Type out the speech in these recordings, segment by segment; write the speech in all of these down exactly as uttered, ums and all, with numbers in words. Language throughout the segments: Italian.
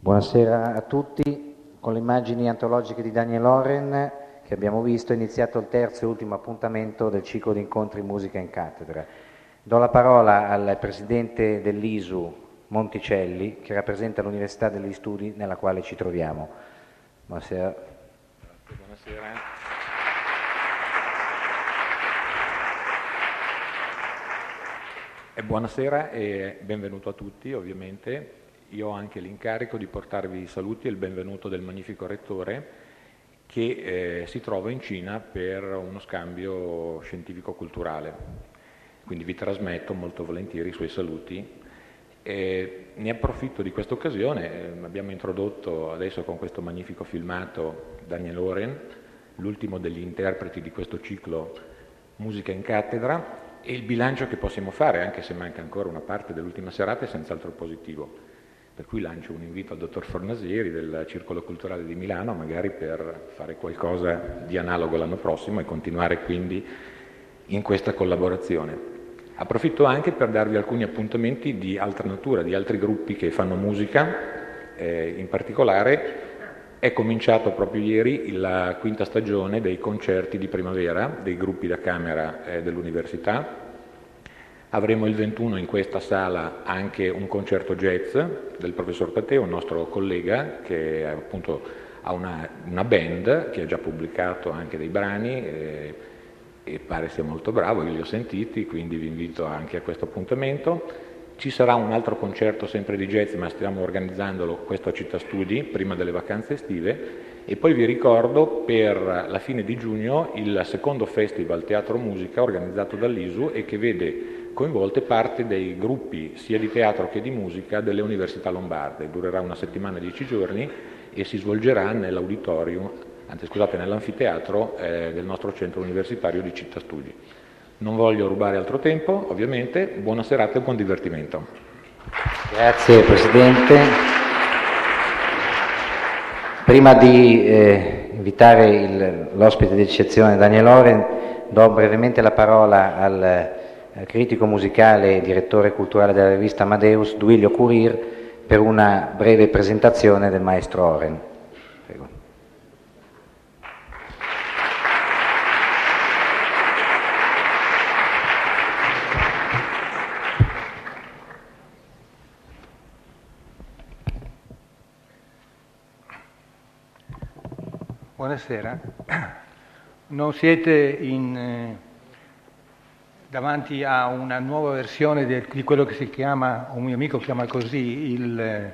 Buonasera a tutti. Con le immagini antologiche di Daniel Oren che abbiamo visto è iniziato il terzo e ultimo appuntamento del ciclo di incontri Musica in Cattedra. Do la parola al presidente dell'I S U Monticelli, che rappresenta l'Università degli Studi nella quale ci troviamo. Buonasera. Buonasera. E buonasera e benvenuto a tutti, ovviamente. Io ho anche l'incarico di portarvi i saluti e il benvenuto del magnifico rettore che eh, si trova in Cina per uno scambio scientifico-culturale. Quindi vi trasmetto molto volentieri i suoi saluti. E ne approfitto di questa occasione, eh, abbiamo introdotto adesso con questo magnifico filmato Daniel Oren, l'ultimo degli interpreti di questo ciclo Musica in Cattedra, e il bilancio che possiamo fare, anche se manca ancora una parte dell'ultima serata, è senz'altro positivo. Per cui lancio un invito al dottor Fornasieri del Circolo Culturale di Milano, magari per fare qualcosa di analogo l'anno prossimo e continuare quindi in questa collaborazione. Approfitto anche per darvi alcuni appuntamenti di altra natura, di altri gruppi che fanno musica, eh, in particolare è cominciato proprio ieri la quinta stagione dei concerti di primavera dei gruppi da camera eh, dell'università. Avremo il ventuno in questa sala anche un concerto jazz del professor Tatteo, un nostro collega che appunto ha una, una band che ha già pubblicato anche dei brani e, e pare sia molto bravo, io li ho sentiti, quindi vi invito anche a questo appuntamento. Ci sarà un altro concerto sempre di jazz, ma stiamo organizzandolo questo a Città Studi prima delle vacanze estive. E poi vi ricordo per la fine di giugno il secondo festival Teatro Musica organizzato dall'I S U e che vede coinvolte parte dei gruppi sia di teatro che di musica delle università lombarde. Durerà una settimana e dieci giorni e si svolgerà nell'auditorium, anzi scusate, nell'anfiteatro eh, del nostro centro universitario di Città Studi. Non voglio rubare altro tempo, ovviamente. Buona serata e buon divertimento. Grazie Presidente. Prima di eh, invitare l'ospite di eccezione Daniel Oren, do brevemente la parola al critico musicale e direttore culturale della rivista Amadeus, Duilio Curir, per una breve presentazione del maestro Oren. Prego. Buonasera. Non siete in... Eh... davanti a una nuova versione del, di quello che si chiama, un mio amico chiama così, il,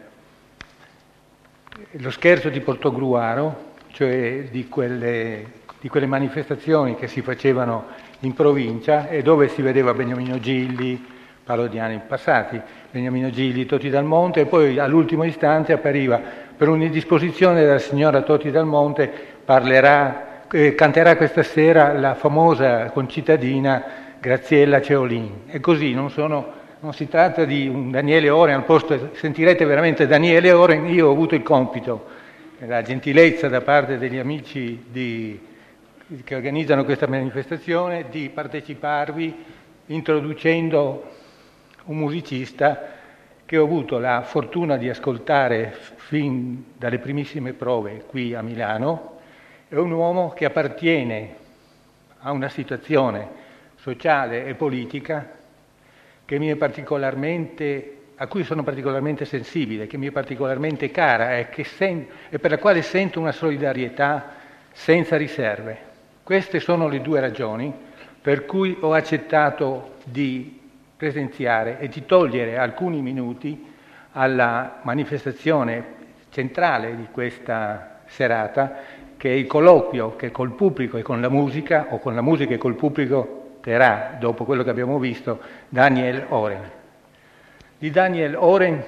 lo scherzo di Portogruaro, cioè di quelle, di quelle manifestazioni che si facevano in provincia e dove si vedeva Beniamino Gilli, parlo di anni passati, Beniamino Gilli, Toti Dal Monte, e poi all'ultimo istante appariva per un'indisposizione della signora Toti Dal Monte, parlerà, eh, canterà questa sera la famosa concittadina Graziella Ceolin. E così non, sono, non si tratta di un Daniele Oren, al posto sentirete veramente Daniele Oren, io ho avuto il compito, la gentilezza da parte degli amici di, che organizzano questa manifestazione di parteciparvi introducendo un musicista che ho avuto la fortuna di ascoltare fin dalle primissime prove qui a Milano. È un uomo che appartiene a una situazione sociale e politica che mi è particolarmente, a cui sono particolarmente sensibile, che mi è particolarmente cara e, che sen- e per la quale sento una solidarietà senza riserve. Queste sono le due ragioni per cui ho accettato di presenziare e di togliere alcuni minuti alla manifestazione centrale di questa serata, che è il colloquio che col pubblico e con la musica, o con la musica e col pubblico, terrà, dopo quello che abbiamo visto, Daniel Oren. Di Daniel Oren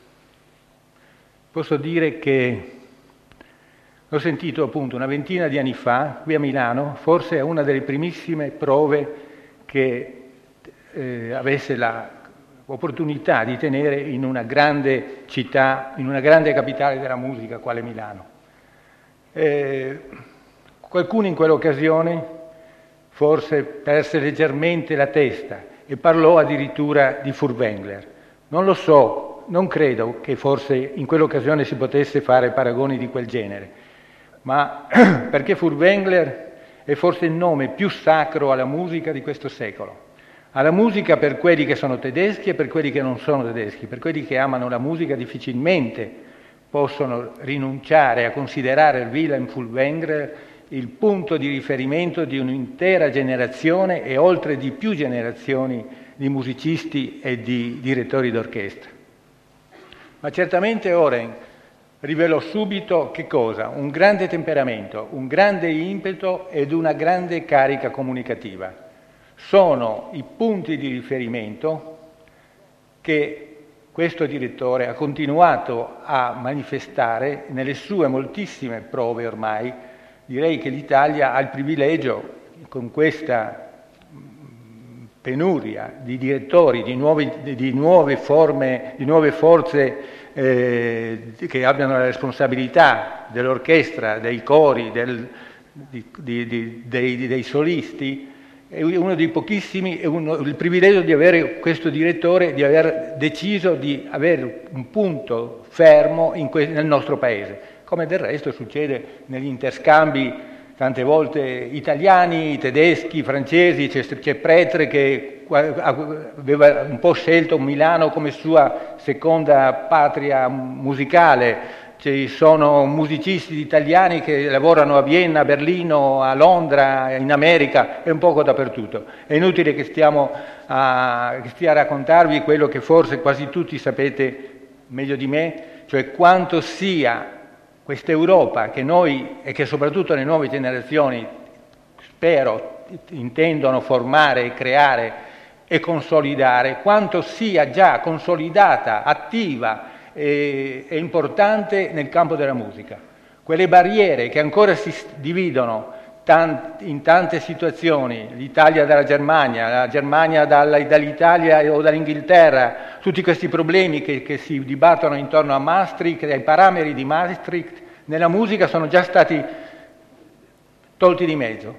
posso dire che l'ho sentito appunto una ventina di anni fa, qui a Milano, forse a una delle primissime prove che eh, avesse l'opportunità di tenere in una grande città, in una grande capitale della musica, quale Milano. Eh, qualcuno in quell'occasione forse perse leggermente la testa e parlò addirittura di Furtwängler. Non lo so non credo che forse in quell'occasione si potesse fare paragoni di quel genere, ma perché Furtwängler è forse il nome più sacro alla musica di questo secolo. Alla musica per quelli che sono tedeschi e per quelli che non sono tedeschi, per quelli che amano la musica difficilmente possono rinunciare a considerare Wilhelm Furtwängler il punto di riferimento di un'intera generazione e oltre di più generazioni di musicisti e di direttori d'orchestra. Ma certamente Oren rivelò subito che cosa? Un grande temperamento, un grande impeto ed una grande carica comunicativa. Sono i punti di riferimento che questo direttore ha continuato a manifestare nelle sue moltissime prove ormai. Direi che l'Italia ha il privilegio, con questa penuria di direttori, di, nuovi, di nuove forme, di nuove forze eh, che abbiano la responsabilità dell'orchestra, dei cori, del, di, di, di, dei, dei solisti, è uno dei pochissimi, è uno, il privilegio di avere questo direttore, di aver deciso di avere un punto fermo in que- nel nostro paese, come del resto succede negli interscambi tante volte italiani, tedeschi, francesi. C'è, c'è Pretre che aveva un po' scelto Milano come sua seconda patria musicale. Ci sono musicisti italiani che lavorano a Vienna, a Berlino, a Londra, in America e un poco dappertutto. È inutile che stiamo a, che stia a raccontarvi quello che forse quasi tutti sapete meglio di me, cioè quanto sia questa Europa che noi e che soprattutto le nuove generazioni spero intendono formare, creare e consolidare, quanto sia già consolidata, attiva e importante nel campo della musica. Quelle barriere che ancora si dividono in tante situazioni, l'Italia dalla Germania, la Germania dalla, dall'Italia o dall'Inghilterra, tutti questi problemi che, che si dibattono intorno a Maastricht, ai parametri di Maastricht, nella musica sono già stati tolti di mezzo.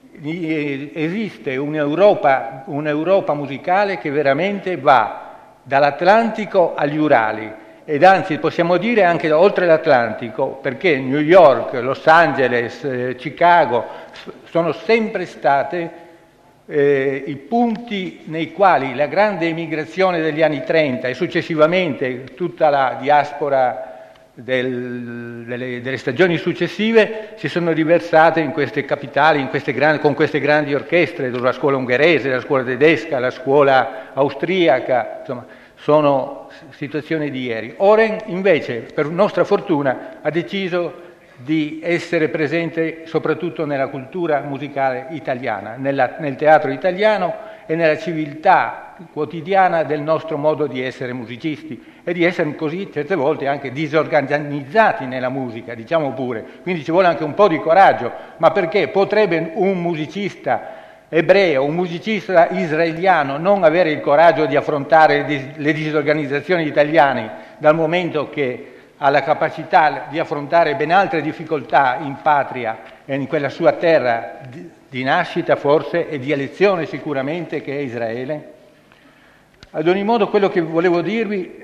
Esiste un'Europa, un'Europa musicale che veramente va dall'Atlantico agli Urali, ed anzi possiamo dire anche oltre l'Atlantico, perché New York, Los Angeles, eh, Chicago sono sempre state eh, i punti nei quali la grande emigrazione degli anni trenta e successivamente tutta la diaspora del, delle, delle stagioni successive si sono riversate in queste capitali, in queste grandi, con queste grandi orchestre, la scuola ungherese, la scuola tedesca, la scuola austriaca, insomma sono situazioni di ieri. Oren invece, per nostra fortuna, ha deciso di essere presente soprattutto nella cultura musicale italiana, nella, nel teatro italiano e nella civiltà quotidiana del nostro modo di essere musicisti e di essere così certe volte anche disorganizzati nella musica, diciamo pure. Quindi ci vuole anche un po' di coraggio, ma perché potrebbe un musicista ebreo, un musicista israeliano non avere il coraggio di affrontare le disorganizzazioni italiane, dal momento che ha la capacità di affrontare ben altre difficoltà in patria e in quella sua terra di, di nascita forse e di elezione sicuramente, che è Israele? Ad ogni modo, quello che volevo dirvi,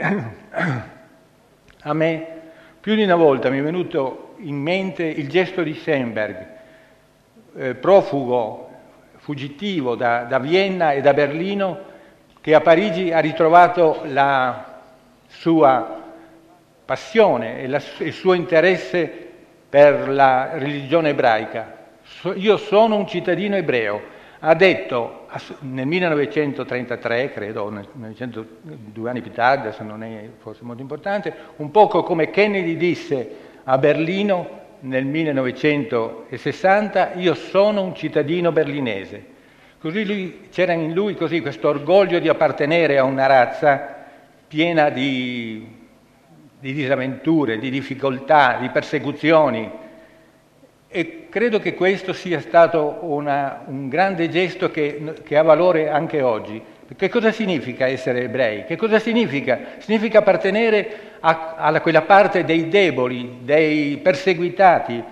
a me più di una volta mi è venuto in mente il gesto di Schoenberg, eh, profugo, fuggitivo da, da Vienna e da Berlino, che a Parigi ha ritrovato la sua passione e la, il suo interesse per la religione ebraica. So, io sono un cittadino ebreo, ha detto nel millenovecentotrentatré, credo, nel, due anni più tardi, adesso non è forse molto importante, un poco come Kennedy disse a Berlino nel millenovecentosessanta: io sono un cittadino berlinese. Così lui, c'era in lui così questo orgoglio di appartenere a una razza piena di, di disavventure, di difficoltà, di persecuzioni, e credo che questo sia stato una, un grande gesto che, che ha valore anche oggi. Che cosa significa essere ebrei? Che cosa significa? Significa appartenere a, a quella parte dei deboli, dei perseguitati,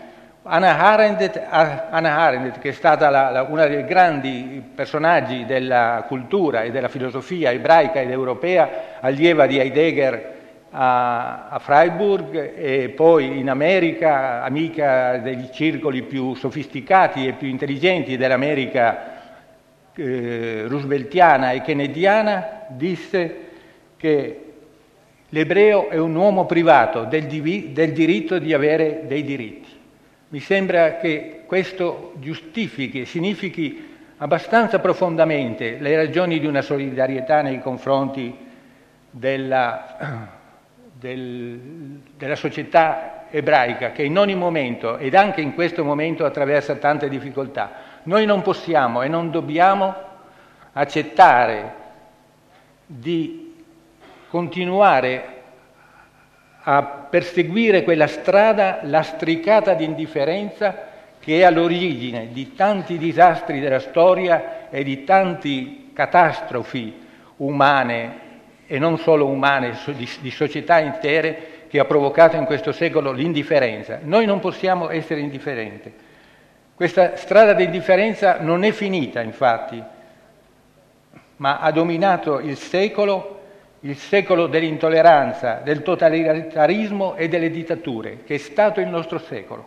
Hannah Arendt, Hannah Arendt, che è stata la, la, una dei grandi personaggi della cultura e della filosofia ebraica ed europea, allieva di Heidegger a, a Freiburg e poi in America, amica dei circoli più sofisticati e più intelligenti dell'America eh, rooseveltiana e kennediana, disse che l'ebreo è un uomo privato del, divi, del diritto di avere dei diritti. Mi sembra che questo giustifichi e significhi abbastanza profondamente le ragioni di una solidarietà nei confronti della, del, della società ebraica, che in ogni momento, ed anche in questo momento, attraversa tante difficoltà. Noi non possiamo e non dobbiamo accettare di continuare a perseguire quella strada lastricata di indifferenza che è all'origine di tanti disastri della storia e di tante catastrofi umane e non solo umane, di, di società intere, che ha provocato in questo secolo l'indifferenza. Noi non possiamo essere indifferenti. Questa strada di indifferenza non è finita, infatti, ma ha dominato il secolo il secolo dell'intolleranza, del totalitarismo e delle dittature, che è stato il nostro secolo.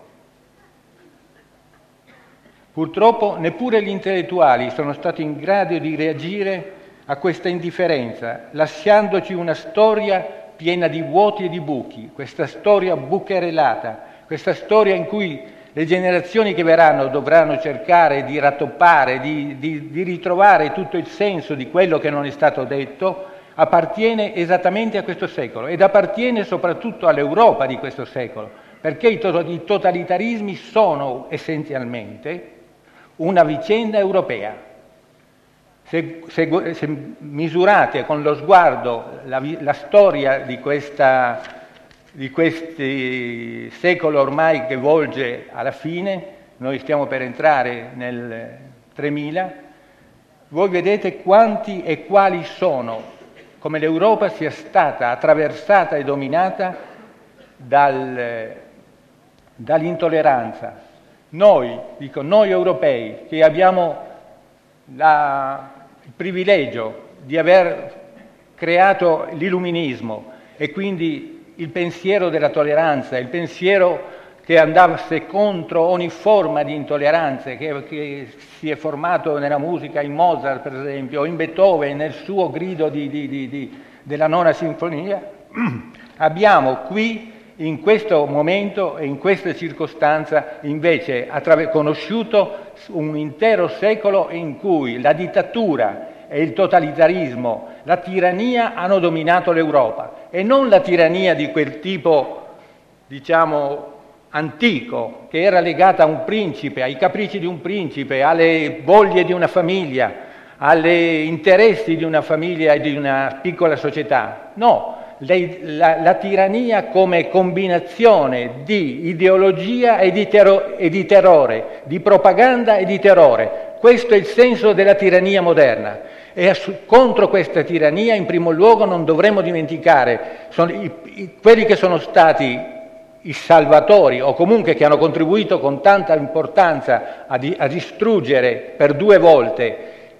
Purtroppo neppure gli intellettuali sono stati in grado di reagire a questa indifferenza, lasciandoci una storia piena di vuoti e di buchi, questa storia bucherellata, questa storia in cui le generazioni che verranno dovranno cercare di rattoppare, di, di, di ritrovare tutto il senso di quello che non è stato detto, appartiene esattamente a questo secolo ed appartiene soprattutto all'Europa di questo secolo, perché i, to- i totalitarismi sono essenzialmente una vicenda europea. Se, se, se misurate con lo sguardo la, la storia di questa di questo secolo ormai che volge alla fine, noi stiamo per entrare nel tremila, voi vedete quanti e quali sono, come l'Europa sia stata attraversata e dominata dal, dall'intolleranza. Noi, dico noi europei, che abbiamo la, il privilegio di aver creato l'illuminismo e quindi il pensiero della tolleranza, il pensiero che andasse contro ogni forma di intolleranza, che, che si è formato nella musica, in Mozart per esempio, o in Beethoven, nel suo grido di, di, di, di, della nona sinfonia, abbiamo qui, in questo momento e in questa circostanza, invece attraver- conosciuto un intero secolo in cui la dittatura e il totalitarismo, la tirannia hanno dominato l'Europa, e non la tirannia di quel tipo, diciamo, antico, che era legata a un principe, ai capricci di un principe, alle voglie di una famiglia, agli interessi di una famiglia e di una piccola società. No, le, la, la tirannia come combinazione di ideologia e di, terro, e di terrore, di propaganda e di terrore. Questo è il senso della tirannia moderna. E contro questa tirannia, in primo luogo, non dovremmo dimenticare sono i, i, quelli che sono stati i salvatori, o comunque che hanno contribuito con tanta importanza a, di, a distruggere per due volte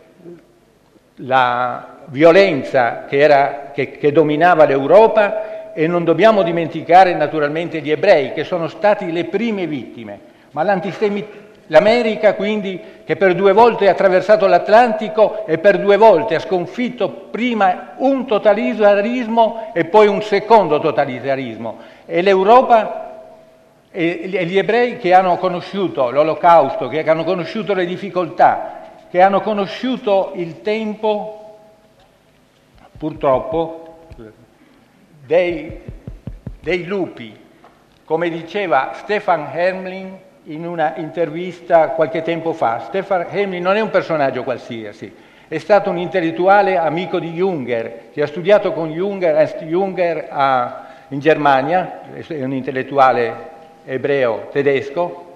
la violenza che, era, che, che dominava l'Europa, e non dobbiamo dimenticare naturalmente gli ebrei, che sono stati le prime vittime. Ma l'antisemitismo, l'America quindi, che per due volte ha attraversato l'Atlantico e per due volte ha sconfitto prima un totalitarismo e poi un secondo totalitarismo, e l'Europa e gli ebrei che hanno conosciuto l'Olocausto, che hanno conosciuto le difficoltà, che hanno conosciuto il tempo, purtroppo, dei, dei lupi, come diceva Stefan Hemling in una intervista qualche tempo fa. Stefan Hemling non è un personaggio qualsiasi, è stato un intellettuale amico di Junger, che ha studiato con Junger, Ernst Junger a, in Germania, è un intellettuale ebreo tedesco,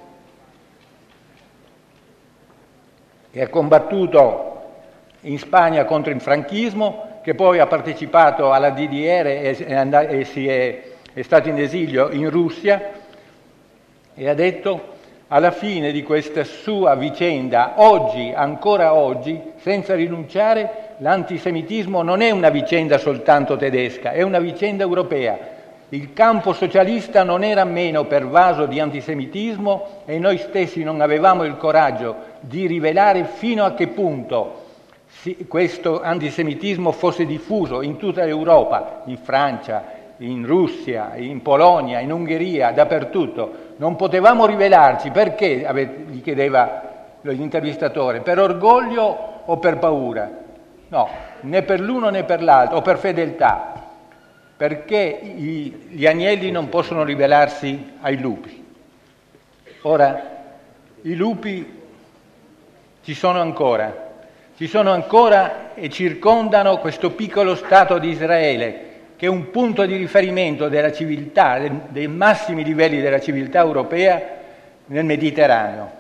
e ha combattuto in Spagna contro il franchismo, che poi ha partecipato alla D D R e, e, and- e si è, è stato in esilio in Russia, e ha detto: alla fine di questa sua vicenda, oggi, ancora oggi, senza rinunciare, l'antisemitismo non è una vicenda soltanto tedesca, è una vicenda europea. Il campo socialista non era meno pervaso di antisemitismo e noi stessi non avevamo il coraggio di rivelare fino a che punto questo antisemitismo fosse diffuso in tutta l'Europa, in Francia, in Russia, in Polonia, in Ungheria, dappertutto. Non potevamo rivelarci, perché, gli chiedeva l'intervistatore, per orgoglio o per paura? No, né per l'uno né per l'altro, o per fedeltà, perché i, gli agnelli non possono rivelarsi ai lupi. Ora, i lupi ci sono ancora, ci sono ancora e circondano questo piccolo Stato di Israele, che è un punto di riferimento della civiltà, dei massimi livelli della civiltà europea nel Mediterraneo.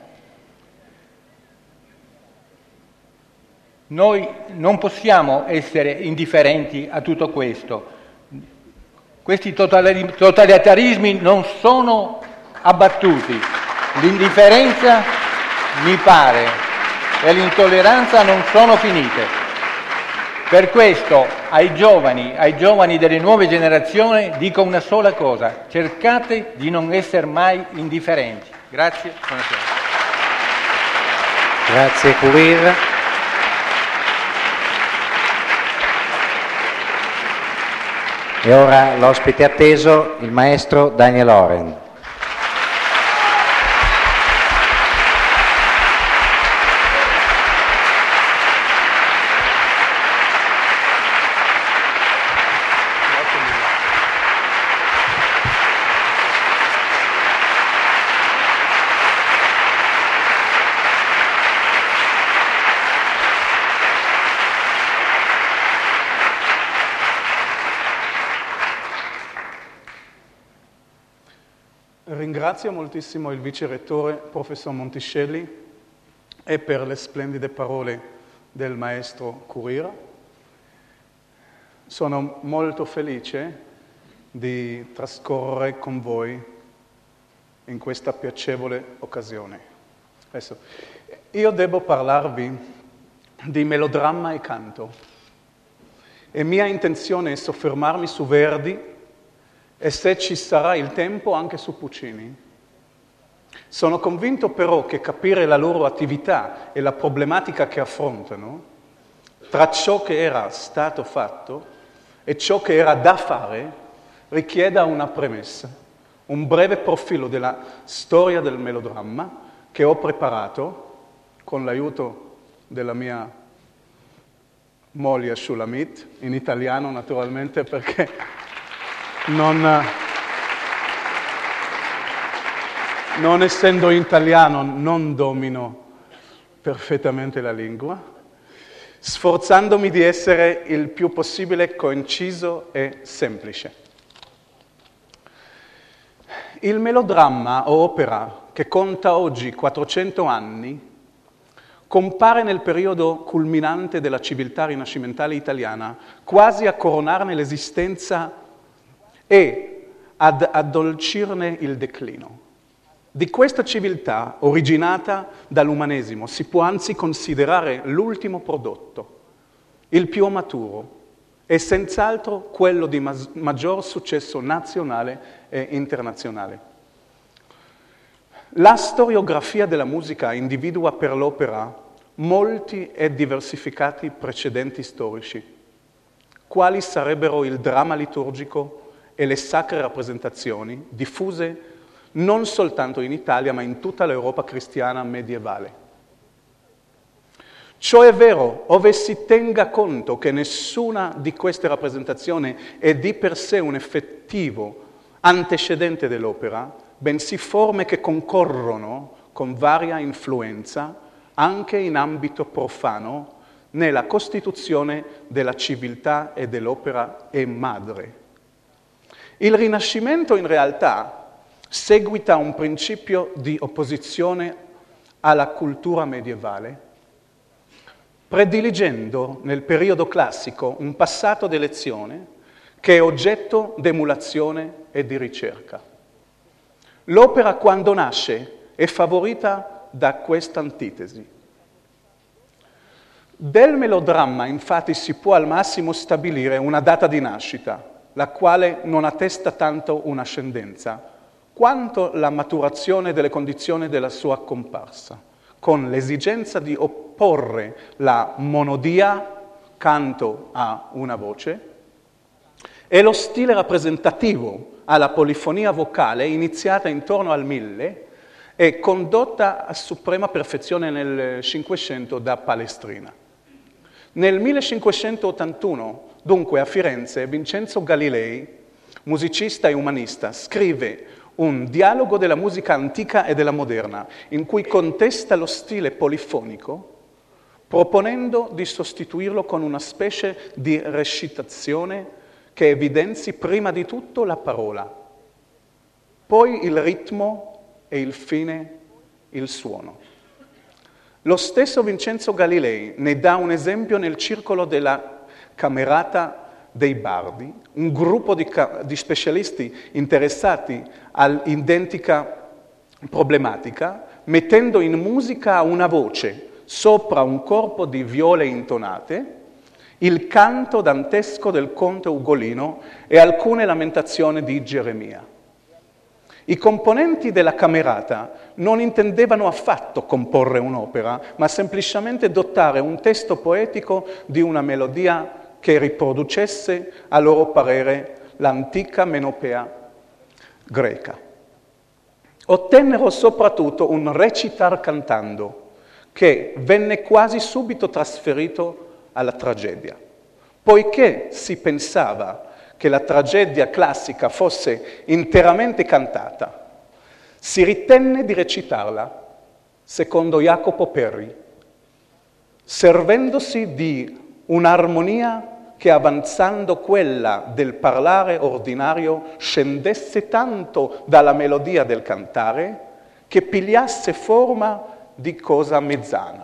Noi non possiamo essere indifferenti a tutto questo. Questi totalitarismi non sono abbattuti. L'indifferenza, mi pare, e l'intolleranza non sono finite. Per questo ai giovani, ai giovani delle nuove generazioni dico una sola cosa: cercate di non essere mai indifferenti. Grazie, buonasera. Grazie Courir. E ora l'ospite atteso, il maestro Daniel Oren. Ringrazio moltissimo il vice rettore, professor Monticelli, e per le splendide parole del maestro Courir. Sono molto felice di trascorrere con voi in questa piacevole occasione. Adesso, io devo parlarvi di melodramma e canto, e mia intenzione è soffermarmi su Verdi e, se ci sarà il tempo, anche su Puccini. Sono convinto però che capire la loro attività e la problematica che affrontano, tra ciò che era stato fatto e ciò che era da fare, richieda una premessa, un breve profilo della storia del melodramma che ho preparato con l'aiuto della mia moglie Shulamit, in italiano naturalmente, perché Non, non essendo italiano non domino perfettamente la lingua, sforzandomi di essere il più possibile conciso e semplice. Il melodramma o opera, che conta oggi quattrocento anni, compare nel periodo culminante della civiltà rinascimentale italiana, quasi a coronarne l'esistenza e ad addolcirne il declino. Di questa civiltà, originata dall'umanesimo, si può anzi considerare l'ultimo prodotto, il più maturo, e senz'altro quello di ma- maggior successo nazionale e internazionale. La storiografia della musica individua per l'opera molti e diversificati precedenti storici, quali sarebbero il dramma liturgico e le sacre rappresentazioni diffuse non soltanto in Italia, ma in tutta l'Europa cristiana medievale. Ciò è vero, ove si tenga conto che nessuna di queste rappresentazioni è di per sé un effettivo antecedente dell'opera, bensì forme che concorrono con varia influenza, anche in ambito profano, nella costituzione della civiltà e dell'opera e madre. Il Rinascimento in realtà seguita un principio di opposizione alla cultura medievale, prediligendo nel periodo classico un passato d'elezione che è oggetto d'emulazione e di ricerca. L'opera, quando nasce, è favorita da questa antitesi. Del melodramma, infatti, si può al massimo stabilire una data di nascita, la quale non attesta tanto un'ascendenza, quanto la maturazione delle condizioni della sua comparsa, con l'esigenza di opporre la monodia, canto a una voce, e lo stile rappresentativo alla polifonia vocale iniziata intorno al mille e condotta a suprema perfezione nel Cinquecento da Palestrina. Nel millecinquecentottantuno, dunque, a Firenze, Vincenzo Galilei, musicista e umanista, scrive un dialogo della musica antica e della moderna, in cui contesta lo stile polifonico, proponendo di sostituirlo con una specie di recitazione che evidenzi prima di tutto la parola, poi il ritmo e infine il suono. Lo stesso Vincenzo Galilei ne dà un esempio nel circolo della Camerata dei Bardi, un gruppo di, di specialisti interessati all'identica problematica, mettendo in musica una voce sopra un corpo di viole intonate, il canto dantesco del conte Ugolino e alcune lamentazioni di Geremia. I componenti della Camerata non intendevano affatto comporre un'opera, ma semplicemente dotare un testo poetico di una melodia che riproducesse, a loro parere, l'antica menopea greca. Ottennero soprattutto un recitar cantando, che venne quasi subito trasferito alla tragedia, poiché si pensava che la tragedia classica fosse interamente cantata, si ritenne di recitarla, secondo Jacopo Perri, servendosi di un'armonia che, avanzando quella del parlare ordinario, scendesse tanto dalla melodia del cantare che pigliasse forma di cosa mezzana.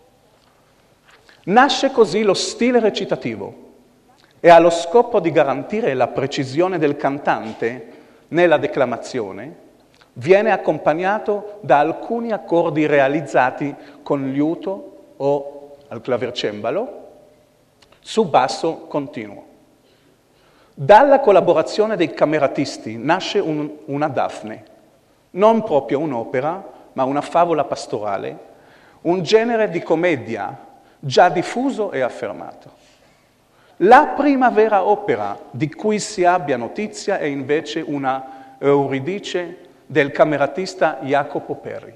Nasce così lo stile recitativo e ha lo scopo di garantire la precisione del cantante nella declamazione, viene accompagnato da alcuni accordi realizzati con liuto o al clavercembalo su basso continuo. Dalla collaborazione dei cameratisti nasce un, una Dafne, non proprio un'opera, ma una favola pastorale, un genere di commedia già diffuso e affermato. La prima vera opera di cui si abbia notizia è invece una Euridice del cameratista Jacopo Perri,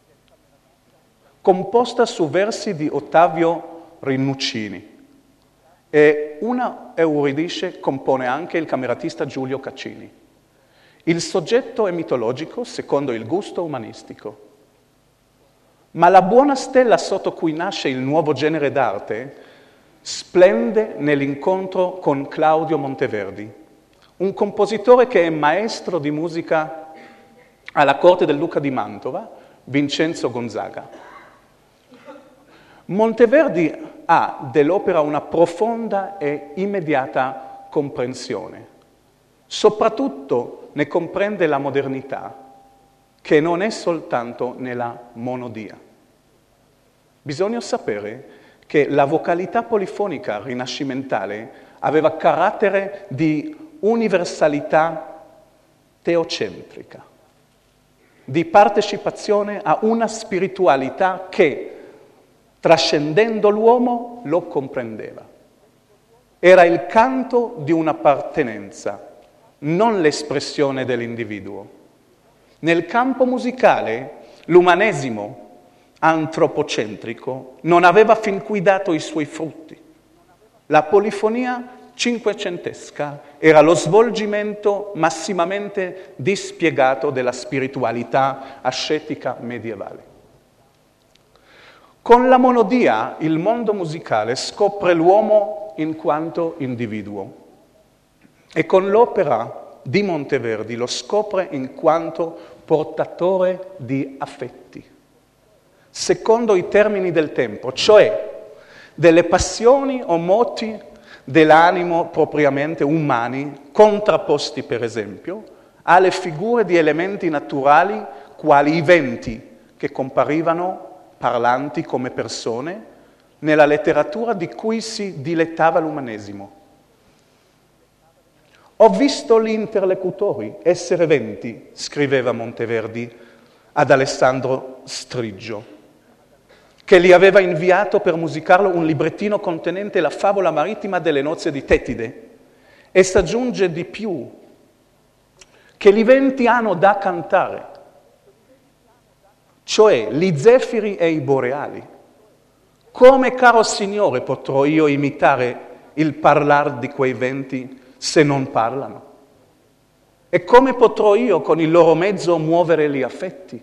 composta su versi di Ottavio Rinuccini, e una Euridice compone anche il cameratista Giulio Caccini. Il soggetto è mitologico secondo il gusto umanistico. Ma la buona stella sotto cui nasce il nuovo genere d'arte splende nell'incontro con Claudio Monteverdi, un compositore che è maestro di musica alla corte del duca di Mantova, Vincenzo Gonzaga. Monteverdi ha dell'opera una profonda e immediata comprensione. Soprattutto ne comprende la modernità, che non è soltanto nella monodia. Bisogna sapere che la vocalità polifonica rinascimentale aveva carattere di universalità teocentrica, di partecipazione a una spiritualità che, trascendendo l'uomo, lo comprendeva. Era il canto di un'appartenenza, non l'espressione dell'individuo. Nel campo musicale, l'umanesimo antropocentrico non aveva fin qui dato i suoi frutti. La polifonia cinquecentesca era lo svolgimento massimamente dispiegato della spiritualità ascetica medievale. Con la monodia il mondo musicale scopre l'uomo in quanto individuo e con l'opera di Monteverdi lo scopre in quanto portatore di affetti, secondo i termini del tempo, cioè delle passioni o moti dell'animo propriamente umani, contrapposti per esempio alle figure di elementi naturali quali i venti che comparivano parlanti come persone nella letteratura di cui si dilettava l'umanesimo. Ho visto gli interlocutori essere venti, scriveva Monteverdi ad Alessandro Striggio, che gli aveva inviato per musicarlo un librettino contenente la favola marittima delle nozze di Tetide. E s'aggiunge di più, che gli venti hanno da cantare, cioè gli zefiri e i boreali. Come, caro Signore, potrò io imitare il parlar di quei venti se non parlano? E come potrò io con il loro mezzo muovere gli affetti?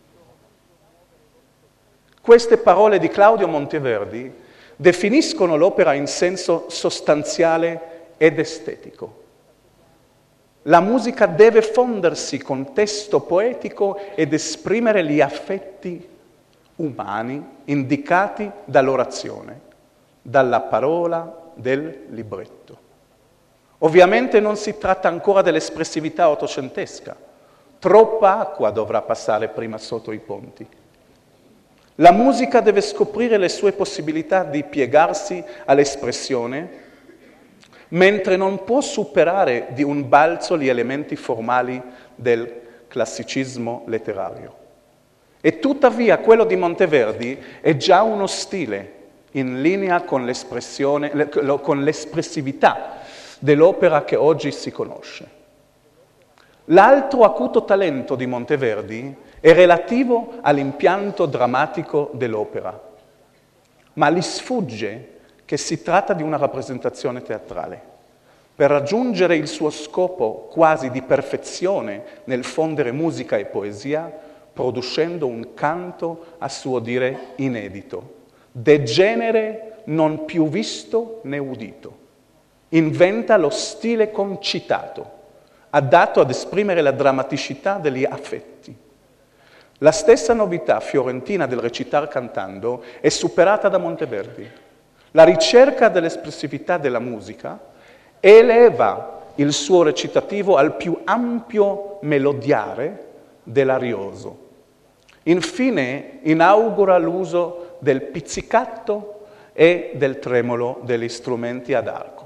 Queste parole di Claudio Monteverdi definiscono l'opera in senso sostanziale ed estetico. La musica deve fondersi con testo poetico ed esprimere gli affetti umani indicati dall'orazione, dalla parola del libretto. Ovviamente non si tratta ancora dell'espressività ottocentesca. Troppa acqua dovrà passare prima sotto i ponti. La musica deve scoprire le sue possibilità di piegarsi all'espressione, mentre non può superare di un balzo gli elementi formali del classicismo letterario. E tuttavia quello di Monteverdi è già uno stile in linea con l'espressione, con l'espressività dell'opera che oggi si conosce. L'altro acuto talento di Monteverdi è relativo all'impianto drammatico dell'opera, ma gli sfugge che si tratta di una rappresentazione teatrale. Per raggiungere il suo scopo quasi di perfezione nel fondere musica e poesia, producendo un canto a suo dire inedito, de genere non più visto né udito. Inventa lo stile concitato, adatto ad esprimere la drammaticità degli affetti. La stessa novità fiorentina del recitar cantando è superata da Monteverdi. La ricerca dell'espressività della musica eleva il suo recitativo al più ampio melodiare dell'arioso. Infine inaugura l'uso del pizzicato e del tremolo degli strumenti ad arco.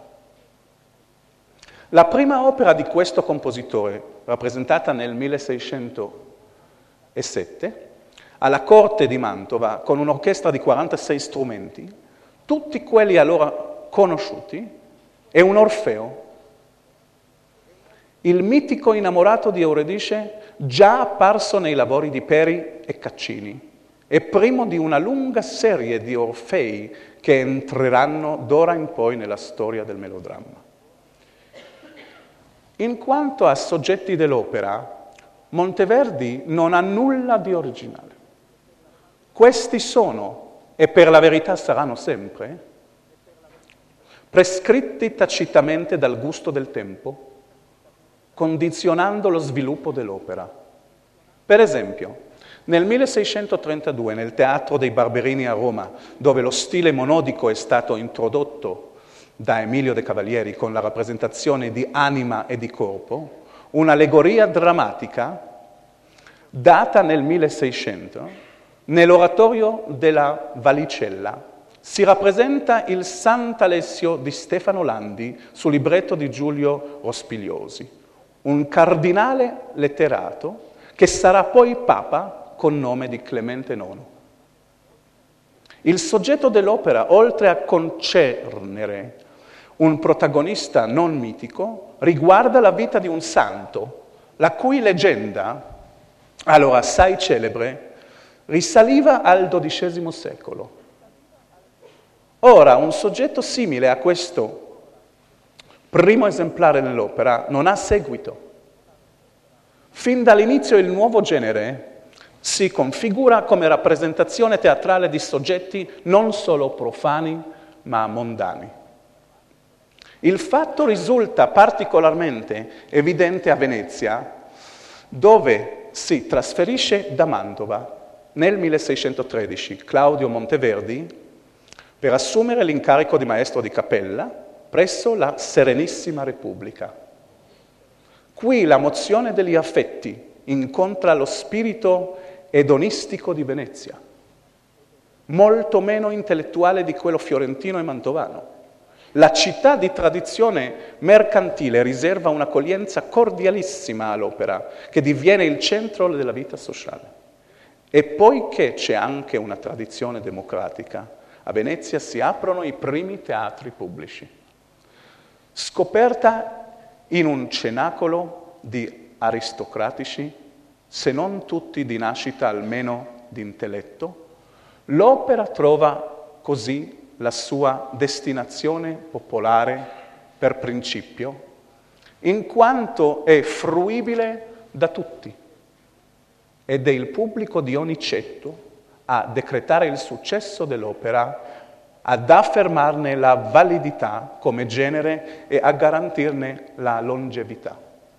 La prima opera di questo compositore, rappresentata nel milleseicentosette, alla corte di Mantova, con un'orchestra di quarantasei strumenti, tutti quelli allora conosciuti, è un Orfeo. Il mitico innamorato di Euridice, già apparso nei lavori di Peri e Caccini, è primo di una lunga serie di Orfei che entreranno d'ora in poi nella storia del melodramma. In quanto a soggetti dell'opera, Monteverdi non ha nulla di originale. Questi sono, e per la verità saranno sempre, prescritti tacitamente dal gusto del tempo, condizionando lo sviluppo dell'opera. Per esempio, nel milleseicentotrentadue, nel Teatro dei Barberini a Roma, dove lo stile monodico è stato introdotto da Emilio De Cavalieri con la rappresentazione di Anima e di Corpo, un'allegoria drammatica data nel milleseicento, nell'oratorio della Valicella si rappresenta il Sant'Alessio di Stefano Landi sul libretto di Giulio Rospigliosi, un cardinale letterato che sarà poi Papa con nome di Clemente nono. Il soggetto dell'opera, oltre a concernere un protagonista non mitico, riguarda la vita di un santo, la cui leggenda, allora assai celebre, risaliva al dodicesimo secolo. Ora, un soggetto simile a questo primo esemplare nell'opera non ha seguito. Fin dall'inizio il nuovo genere si configura come rappresentazione teatrale di soggetti non solo profani, ma mondani. Il fatto risulta particolarmente evidente a Venezia, dove si trasferisce da Mantova nel milleseicentotredici Claudio Monteverdi per assumere l'incarico di maestro di cappella presso la Serenissima Repubblica. Qui la mozione degli affetti incontra lo spirito edonistico di Venezia, molto meno intellettuale di quello fiorentino e mantovano. La città di tradizione mercantile riserva un'accoglienza cordialissima all'opera, che diviene il centro della vita sociale. E poiché c'è anche una tradizione democratica, a Venezia si aprono i primi teatri pubblici. Scoperta in un cenacolo di aristocratici, se non tutti di nascita almeno di intelletto, l'opera trova così la sua destinazione popolare per principio, in quanto è fruibile da tutti ed è il pubblico di ogni ceto a decretare il successo dell'opera, ad affermarne la validità come genere e a garantirne la longevità.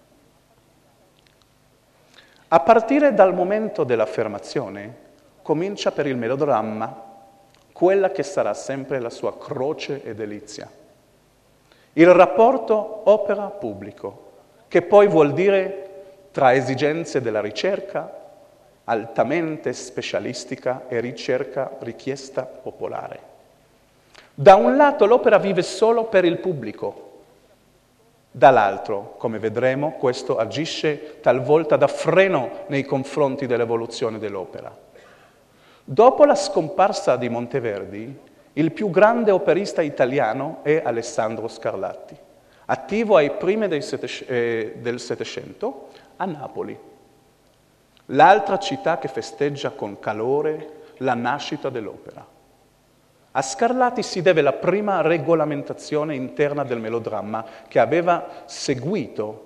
A partire dal momento dell'affermazione comincia per il melodramma quella che sarà sempre la sua croce e delizia. Il rapporto opera-pubblico, che poi vuol dire tra esigenze della ricerca, altamente specialistica e ricerca richiesta popolare. Da un lato l'opera vive solo per il pubblico, dall'altro, come vedremo, questo agisce talvolta da freno nei confronti dell'evoluzione dell'opera. Dopo la scomparsa di Monteverdi, il più grande operista italiano è Alessandro Scarlatti, attivo ai primi del Settecento a Napoli, l'altra città che festeggia con calore la nascita dell'opera. A Scarlatti si deve la prima regolamentazione interna del melodramma che aveva seguito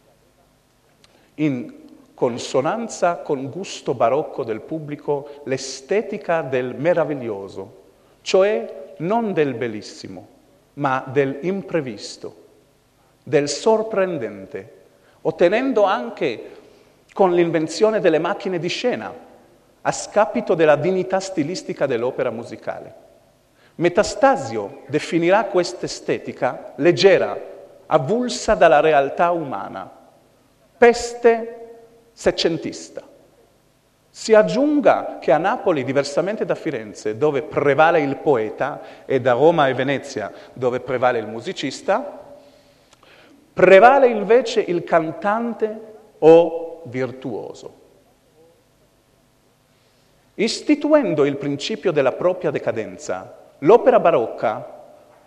in consonanza col gusto barocco del pubblico l'estetica del meraviglioso, cioè non del bellissimo, ma del imprevisto, del sorprendente, ottenendo anche con l'invenzione delle macchine di scena, a scapito della dignità stilistica dell'opera musicale. Metastasio definirà questa estetica leggera, avulsa dalla realtà umana, peste seccentista. Si aggiunga che a Napoli, diversamente da Firenze, dove prevale il poeta, e da Roma e Venezia, dove prevale il musicista, prevale invece il cantante o virtuoso. Istituendo il principio della propria decadenza, l'opera barocca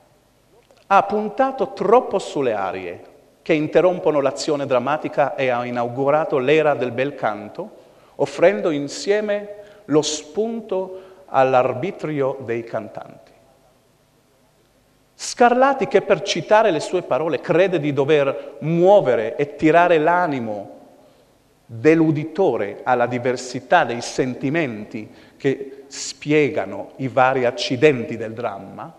ha puntato troppo sulle arie che interrompono l'azione drammatica e ha inaugurato l'era del bel canto, offrendo insieme lo spunto all'arbitrio dei cantanti. Scarlatti, che per citare le sue parole crede di dover muovere e tirare l'animo dell'uditore alla diversità dei sentimenti che spiegano i vari accidenti del dramma,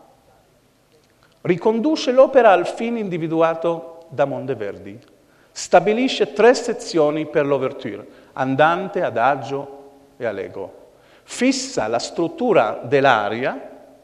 riconduce l'opera al fine individuato da Monteverdi. Stabilisce tre sezioni per l'ouverture, andante, adagio e allegro. Fissa la struttura dell'aria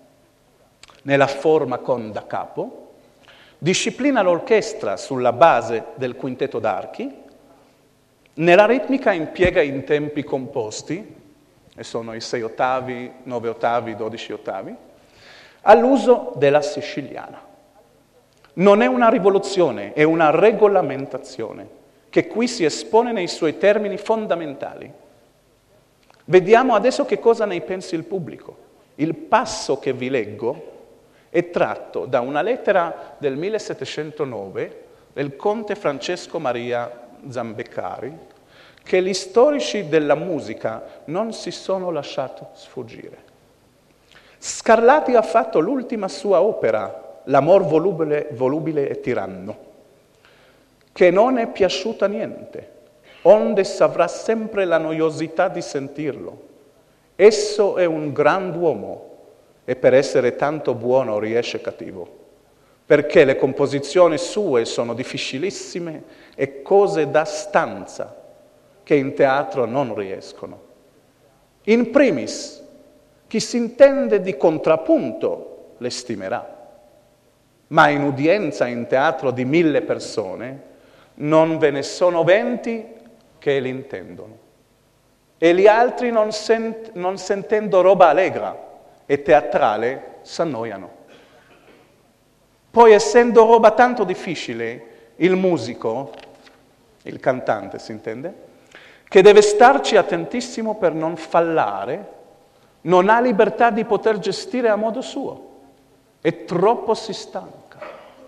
nella forma con da capo, disciplina l'orchestra sulla base del quintetto d'archi, nella ritmica impiega in tempi composti, e sono i sei ottavi, nove ottavi, dodici ottavi, all'uso della siciliana. Non è una rivoluzione, è una regolamentazione, che qui si espone nei suoi termini fondamentali. Vediamo adesso che cosa ne pensi il pubblico. Il passo che vi leggo è tratto da una lettera del millesettecentonove del conte Francesco Maria Zambeccari, che gli storici della musica non si sono lasciati sfuggire. Scarlatti ha fatto l'ultima sua opera, L'amor volubile, volubile e tiranno, che non è piaciuta niente, onde s'avrà sempre la noiosità di sentirlo. Esso è un grand'uomo e per essere tanto buono riesce cattivo, perché le composizioni sue sono difficilissime e cose da stanza che in teatro non riescono. In primis, chi si intende di contrappunto le stimerà, ma in udienza in teatro di mille persone non ve ne sono venti che l'intendono. E gli altri, non, sent- non sentendo roba allegra e teatrale, s'annoiano. Poi, essendo roba tanto difficile, il musico, il cantante si intende, che deve starci attentissimo per non fallare, non ha libertà di poter gestire a modo suo e troppo si stanca.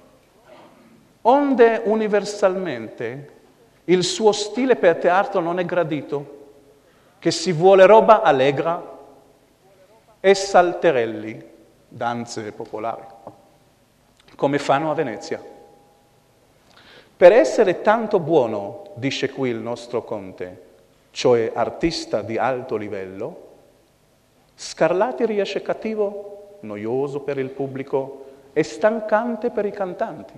Onde universalmente il suo stile per teatro non è gradito, che si vuole roba allegra e salterelli, danze popolari, come fanno a Venezia. Per essere tanto buono, dice qui il nostro Conte, cioè artista di alto livello, Scarlatti riesce cattivo, noioso per il pubblico e stancante per i cantanti.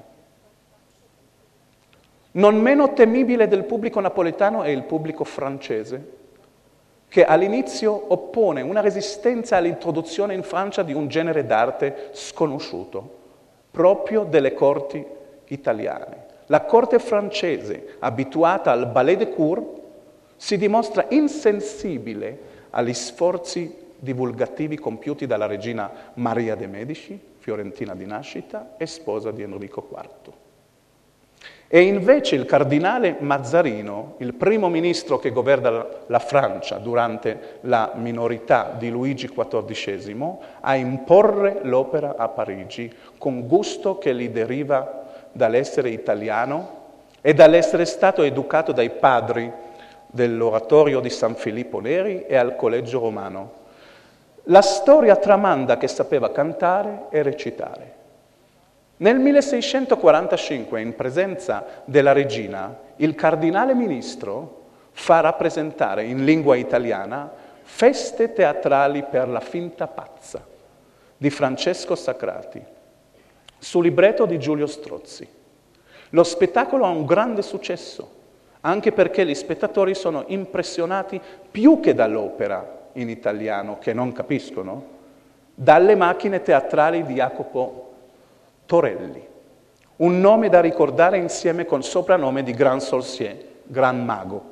Non meno temibile del pubblico napoletano è il pubblico francese, che all'inizio oppone una resistenza all'introduzione in Francia di un genere d'arte sconosciuto, proprio delle corti italiane. La corte francese, abituata al ballet de cour, si dimostra insensibile agli sforzi divulgativi compiuti dalla regina Maria de' Medici, fiorentina di nascita e sposa di Enrico quarto. E invece il cardinale Mazzarino, il primo ministro che governa la Francia durante la minorità di Luigi quattordicesimo, a imporre l'opera a Parigi con gusto che gli deriva dall'essere italiano e dall'essere stato educato dai padri dell'oratorio di San Filippo Neri e al Collegio Romano. La storia tramanda che sapeva cantare e recitare. Nel milleseicentoquarantacinque, in presenza della regina, il cardinale ministro fa rappresentare in lingua italiana Feste teatrali per la finta pazza di Francesco Sacrati, su libretto di Giulio Strozzi. Lo spettacolo ha un grande successo, anche perché gli spettatori sono impressionati più che dall'opera in italiano, che non capiscono, dalle macchine teatrali di Jacopo Torelli, un nome da ricordare insieme col soprannome di Grand Sorcier, Gran Mago,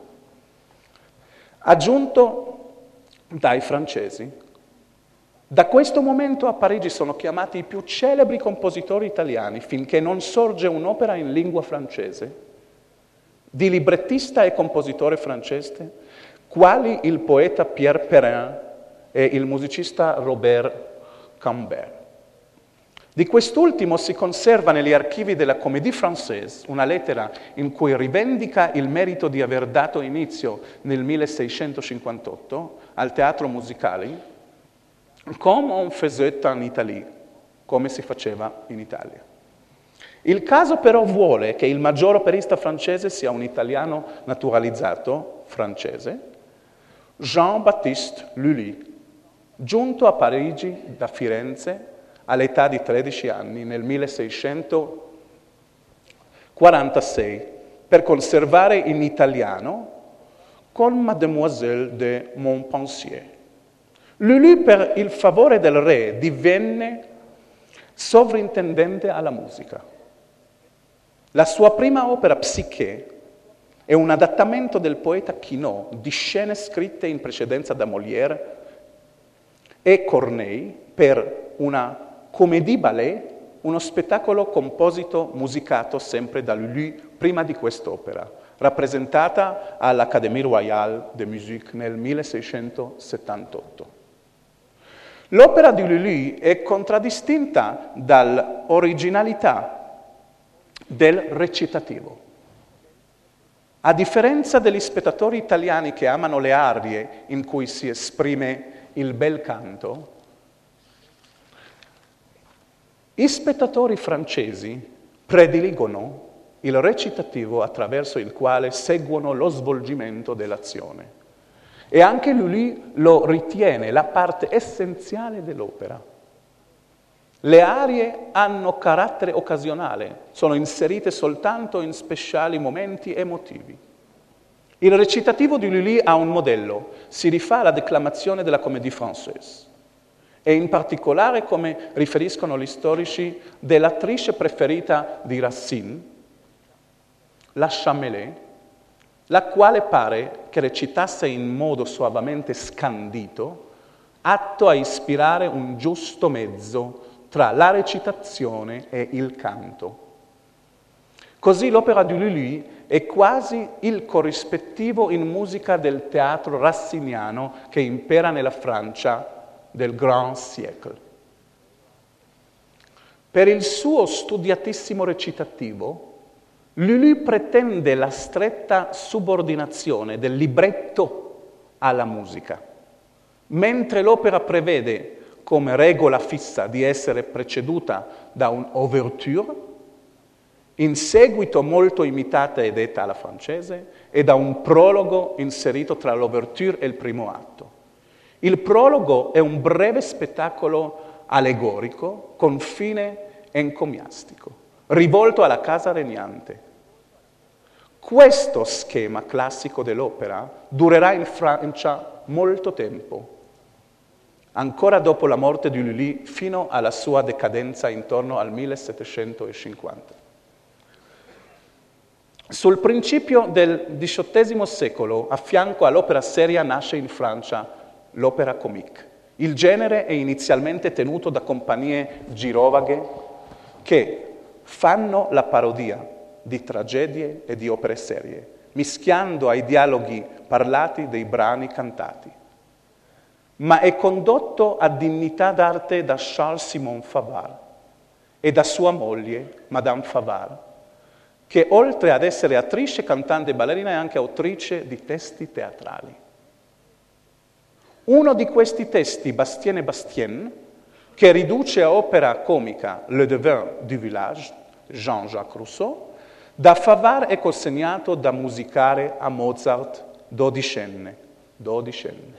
aggiunto dai francesi. Da questo momento a Parigi sono chiamati i più celebri compositori italiani, finché non sorge un'opera in lingua francese, di librettista e compositore francese, quali il poeta Pierre Perrin e il musicista Robert Cambert. Di quest'ultimo si conserva negli archivi della Comédie Française una lettera in cui rivendica il merito di aver dato inizio nel milleseicentocinquantotto al teatro musicale, comme on faisait en Italie, come si faceva in Italia. Il caso però vuole che il maggior operista francese sia un italiano naturalizzato francese, Jean-Baptiste Lully, giunto a Parigi da Firenze all'età di tredici anni nel milleseicentoquarantasei per conservare in italiano con Mademoiselle de Montpensier. Lully, per il favore del re, divenne sovrintendente alla musica. La sua prima opera, Psiché, è un adattamento del poeta Quinault di scene scritte in precedenza da Molière e Corneille per una comédie ballet, uno spettacolo composito, musicato sempre da Lully prima di quest'opera, rappresentata all'Académie Royale de Musique nel milleseicentosettantotto. L'opera di Lully è contraddistinta dall'originalità del recitativo. A differenza degli spettatori italiani che amano le arie in cui si esprime il bel canto, i spettatori francesi prediligono il recitativo attraverso il quale seguono lo svolgimento dell'azione. E anche Lully lo ritiene la parte essenziale dell'opera. Le arie hanno carattere occasionale, sono inserite soltanto in speciali momenti emotivi. Il recitativo di Lully ha un modello, si rifà alla declamazione della Comédie Française. E in particolare, come riferiscono gli storici, dell'attrice preferita di Racine, la Chamelet, la quale pare che recitasse in modo soavemente scandito, atto a ispirare un giusto mezzo tra la recitazione e il canto. Così l'opera di Lully è quasi il corrispettivo in musica del teatro rassiniano che impera nella Francia del Grand Siècle. Per il suo studiatissimo recitativo, Lully pretende la stretta subordinazione del libretto alla musica, mentre l'opera prevede come regola fissa di essere preceduta da un'ouverture, in seguito molto imitata e detta alla francese, e da un prologo inserito tra l'ouverture e il primo atto. Il prologo è un breve spettacolo allegorico con fine encomiastico, rivolto alla casa regnante. Questo schema classico dell'opera durerà in Francia molto tempo, ancora dopo la morte di Lully fino alla sua decadenza intorno al millesettecentocinquanta. Sul principio del diciottesimo secolo, a fianco all'opera seria, nasce in Francia l'opera comique. Il genere è inizialmente tenuto da compagnie girovaghe che fanno la parodia di tragedie e di opere serie, mischiando ai dialoghi parlati dei brani cantati. Ma è condotto a dignità d'arte da Charles-Simon Favart e da sua moglie, Madame Favart, che oltre ad essere attrice, cantante e ballerina è anche autrice di testi teatrali. Uno di questi testi, Bastien et Bastien, che riduce a opera comica Le Devin du Village, Jean-Jacques Rousseau, da Favart è consegnato da musicare a Mozart dodicenne. dodicenne.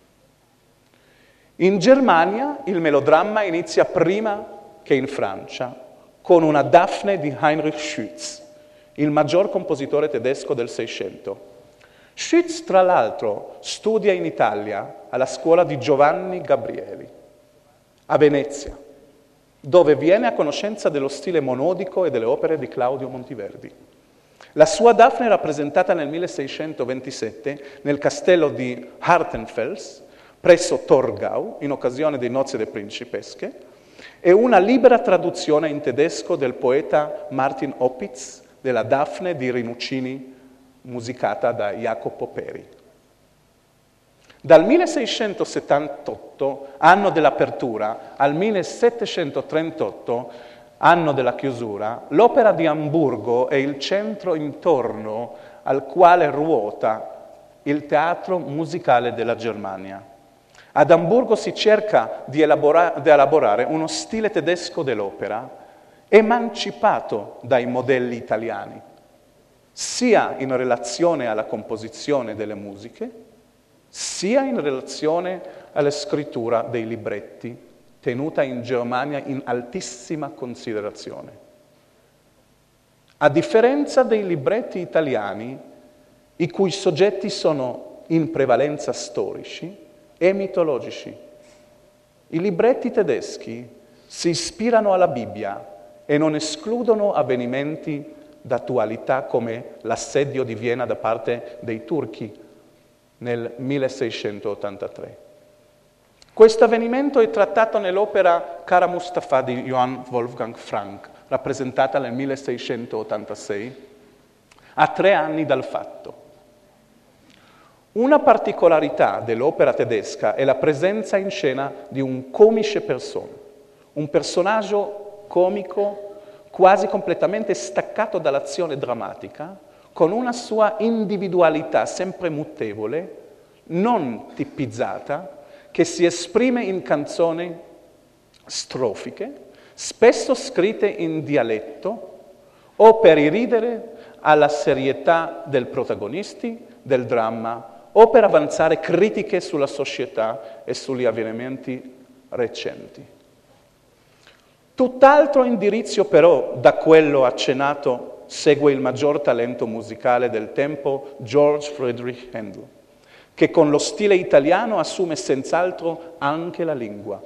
In Germania il melodramma inizia prima che in Francia, con una Daphne di Heinrich Schütz, il maggior compositore tedesco del Seicento. Schütz, tra l'altro, studia in Italia alla scuola di Giovanni Gabrieli, a Venezia, dove viene a conoscenza dello stile monodico e delle opere di Claudio Monteverdi. La sua Daphne è rappresentata nel milleseicentoventisette nel castello di Hartenfels, presso Torgau, in occasione dei nozze delle principesche, e una libera traduzione in tedesco del poeta Martin Opitz della Daphne di Rinuccini, musicata da Jacopo Peri. Dal milleseicentosettantotto, anno dell'apertura, al millesettecentotrentotto, anno della chiusura, l'Opera di Amburgo è il centro intorno al quale ruota il teatro musicale della Germania. Ad Amburgo si cerca di, elabora- di elaborare uno stile tedesco dell'opera emancipato dai modelli italiani, sia in relazione alla composizione delle musiche, sia in relazione alla scrittura dei libretti, tenuta in Germania in altissima considerazione. A differenza dei libretti italiani, i cui soggetti sono in prevalenza storici e mitologici, i libretti tedeschi si ispirano alla Bibbia e non escludono avvenimenti d'attualità come l'assedio di Vienna da parte dei turchi nel milleseicentottantatré. Questo avvenimento è trattato nell'opera Kara Mustafa di Johann Wolfgang Frank, rappresentata nel milleseicentottantasei, a tre anni dal fatto. Una particolarità dell'opera tedesca è la presenza in scena di un comice person, un personaggio comico quasi completamente staccato dall'azione drammatica, con una sua individualità sempre mutevole, non tipizzata, che si esprime in canzoni strofiche, spesso scritte in dialetto, o per irridere alla serietà del protagonisti, del dramma, o per avanzare critiche sulla società e sugli avvenimenti recenti. Tutt'altro indirizzo però da quello accennato segue il maggior talento musicale del tempo, George Friedrich Händel, che con lo stile italiano assume senz'altro anche la lingua.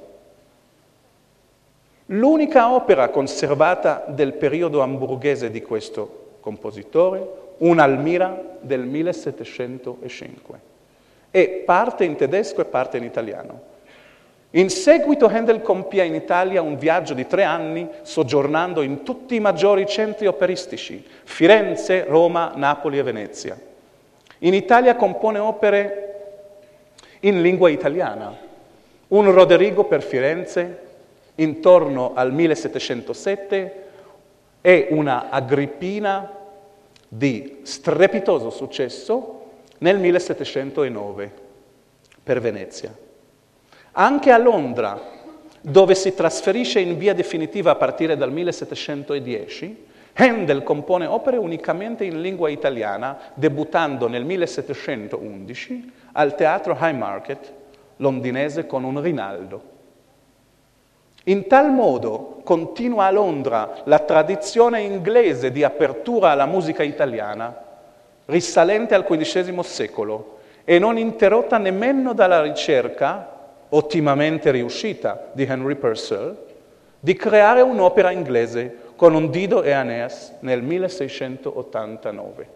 L'unica opera conservata del periodo amburghese di questo compositore, un'Almira del millesettecentocinque. E parte in tedesco e parte in italiano. In seguito Handel compie in Italia un viaggio di tre anni, soggiornando in tutti i maggiori centri operistici, Firenze, Roma, Napoli e Venezia. In Italia compone opere in lingua italiana, un Roderigo per Firenze intorno al millesettecentosette e una Agrippina di strepitoso successo nel millesettecentonove per Venezia. Anche a Londra, dove si trasferisce in via definitiva a partire dal millesettecentodieci, Handel compone opere unicamente in lingua italiana, debuttando nel millesettecentoundici al Teatro Haymarket londinese con un Rinaldo. In tal modo continua a Londra la tradizione inglese di apertura alla musica italiana, risalente al quindicesimo secolo e non interrotta nemmeno dalla ricerca, ottimamente riuscita, di Henry Purcell, di creare un'opera inglese con un Dido e Aeneas nel milleseicentottantanove.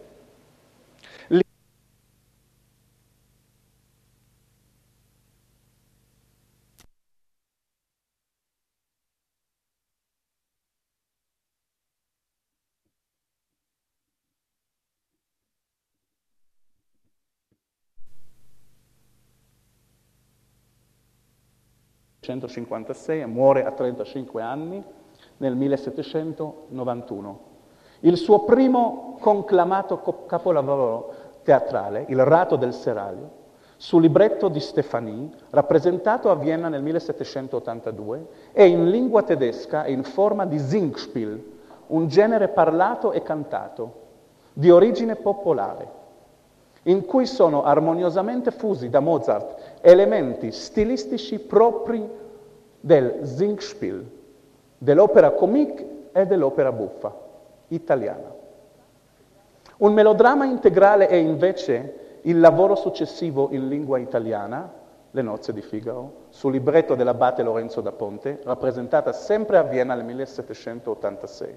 millesettecentocinquantasei e muore a trentacinque anni nel millesettecentonovantuno. Il suo primo conclamato capolavoro teatrale, Il Rato del Seraglio, su libretto di Steffani, rappresentato a Vienna nel millesettecentottantadue, è in lingua tedesca e in forma di Singspiel, un genere parlato e cantato, di origine popolare, in cui sono armoniosamente fusi da Mozart elementi stilistici propri del Singspiel, dell'opera comique e dell'opera buffa italiana. Un melodramma integrale è invece il lavoro successivo in lingua italiana, Le nozze di Figaro, su libretto dell'abate Lorenzo da Ponte, rappresentata sempre a Vienna nel millesettecentottantasei.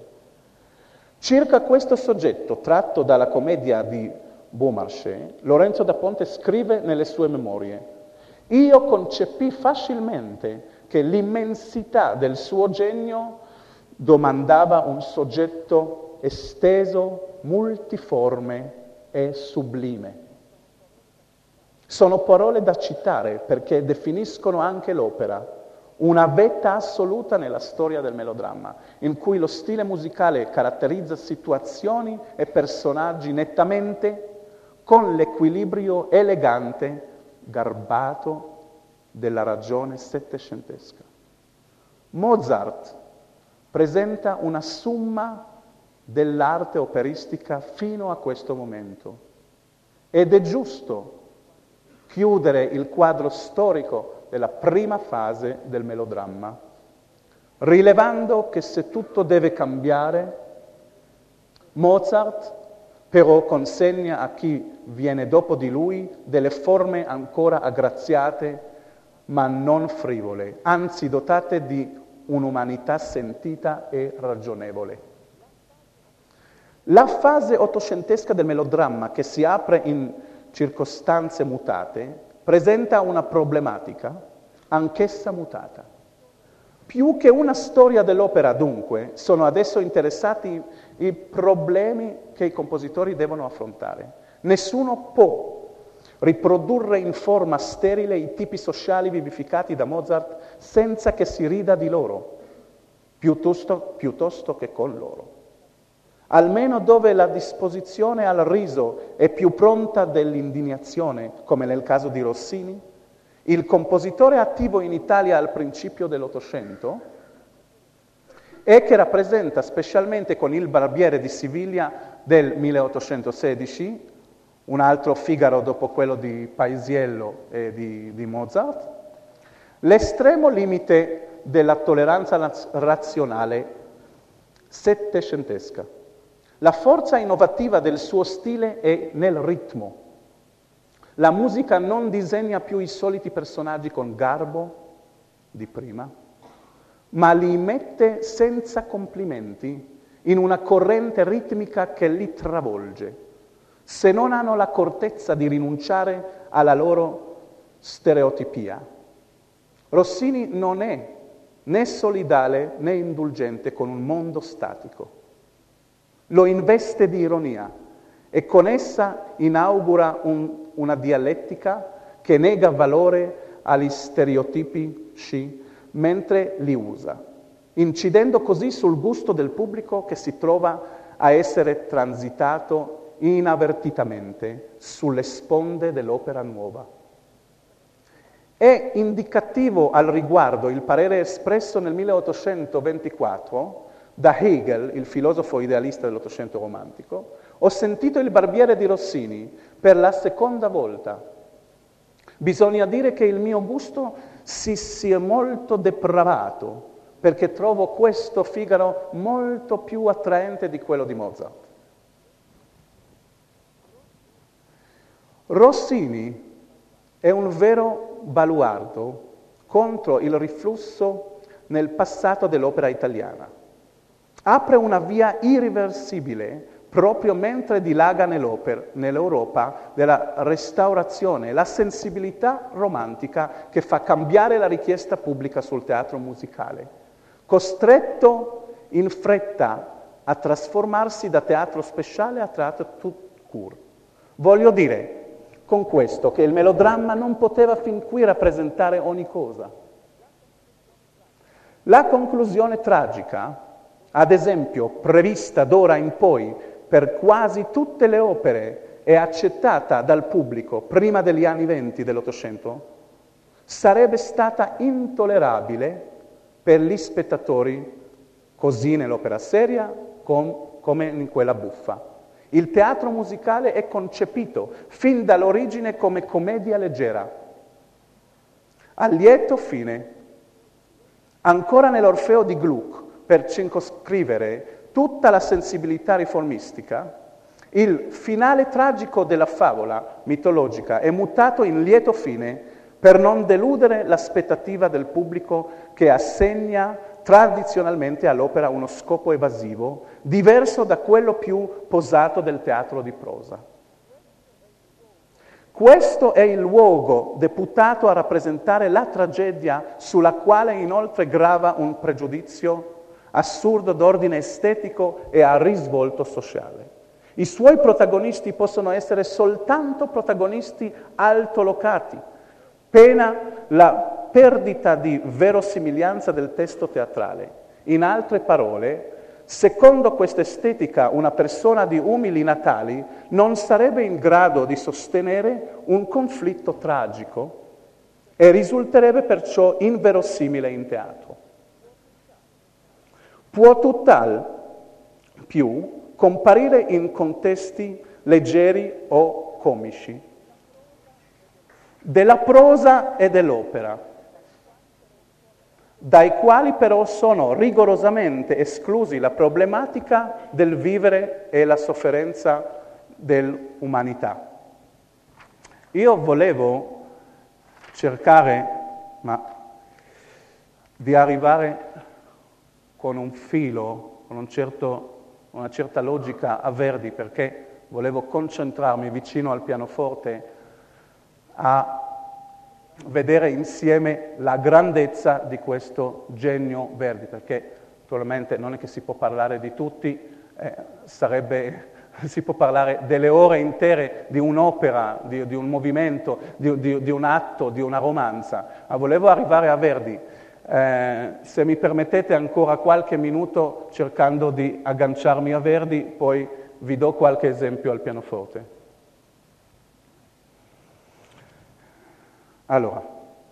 Circa questo soggetto, tratto dalla commedia di Beaumarchais, Lorenzo da Ponte scrive nelle sue memorie: «Io concepì facilmente che l'immensità del suo genio domandava un soggetto esteso, multiforme e sublime». Sono parole da citare perché definiscono anche l'opera, una vetta assoluta nella storia del melodramma, in cui lo stile musicale caratterizza situazioni e personaggi nettamente con l'equilibrio elegante, garbato della ragione settecentesca. Mozart presenta una summa dell'arte operistica fino a questo momento ed è giusto chiudere il quadro storico della prima fase del melodramma, rilevando che se tutto deve cambiare, Mozart però consegna a chi viene dopo di lui delle forme ancora aggraziate ma non frivole, anzi dotate di un'umanità sentita e ragionevole. La fase ottocentesca del melodramma, che si apre in circostanze mutate, presenta una problematica, anch'essa mutata. Più che una storia dell'opera, dunque, sono adesso interessati i problemi che i compositori devono affrontare. Nessuno può riprodurre in forma sterile i tipi sociali vivificati da Mozart senza che si rida di loro, piuttosto, piuttosto che con loro. Almeno dove la disposizione al riso è più pronta dell'indignazione, come nel caso di Rossini, il compositore attivo in Italia al principio dell'Ottocento e che rappresenta specialmente con Il Barbiere di Siviglia del milleottocentosedici, un altro Figaro dopo quello di Paisiello e di, di Mozart, l'estremo limite della tolleranza razionale settecentesca. La forza innovativa del suo stile è nel ritmo. La musica non disegna più i soliti personaggi con garbo di prima, ma li mette senza complimenti in una corrente ritmica che li travolge, se non hanno l'accortezza di rinunciare alla loro stereotipia. Rossini non è né solidale né indulgente con un mondo statico. Lo investe di ironia e con essa inaugura un, una dialettica che nega valore agli stereotipi sci, mentre li usa, incidendo così sul gusto del pubblico che si trova a essere transitato inavvertitamente sulle sponde dell'opera nuova. È indicativo al riguardo il parere espresso nel milleottocentoventiquattro da Hegel, il filosofo idealista dell'Ottocento romantico. Ho sentito il Barbiere di Rossini per la seconda volta. Bisogna dire che il mio gusto si sia molto depravato, perché trovo questo Figaro molto più attraente di quello di Mozart. Rossini è un vero baluardo contro il riflusso nel passato dell'opera italiana. Apre una via irreversibile proprio mentre dilaga nell'Europa della restaurazione, la sensibilità romantica che fa cambiare la richiesta pubblica sul teatro musicale, costretto in fretta a trasformarsi da teatro speciale a teatro tout court. Voglio dire con questo che il melodramma non poteva fin qui rappresentare ogni cosa. La conclusione tragica, ad esempio prevista d'ora in poi per quasi tutte le opere e accettata dal pubblico prima degli anni venti dell'Ottocento, sarebbe stata intollerabile per gli spettatori, così nell'opera seria com- come in quella buffa. Il teatro musicale è concepito fin dall'origine come commedia leggera, a lieto fine. Ancora nell'Orfeo di Gluck, per circoscrivere tutta la sensibilità riformistica, il finale tragico della favola mitologica è mutato in lieto fine per non deludere l'aspettativa del pubblico che assegna tradizionalmente all'opera uno scopo evasivo, diverso da quello più posato del teatro di prosa. Questo è il luogo deputato a rappresentare la tragedia sulla quale inoltre grava un pregiudizio assurdo d'ordine estetico e a risvolto sociale. I suoi protagonisti possono essere soltanto protagonisti altolocati, pena la perdita di verosimiglianza del testo teatrale. In altre parole, secondo questa estetica, una persona di umili natali non sarebbe in grado di sostenere un conflitto tragico e risulterebbe perciò inverosimile in teatro. Può tutt'al più comparire in contesti leggeri o comici, della prosa e dell'opera, dai quali però sono rigorosamente esclusi la problematica del vivere e la sofferenza dell'umanità. Io volevo cercare, ma di arrivare con un filo, con un certo, una certa logica a Verdi, perché volevo concentrarmi vicino al pianoforte a vedere insieme la grandezza di questo genio Verdi, perché naturalmente non è che si può parlare di tutti, eh, sarebbe, si può parlare delle ore intere di un'opera, di, di un movimento, di, di, di un atto, di una romanza, ma volevo arrivare a Verdi. Eh, se mi permettete ancora qualche minuto cercando di agganciarmi a Verdi, poi vi do qualche esempio al pianoforte. Allora,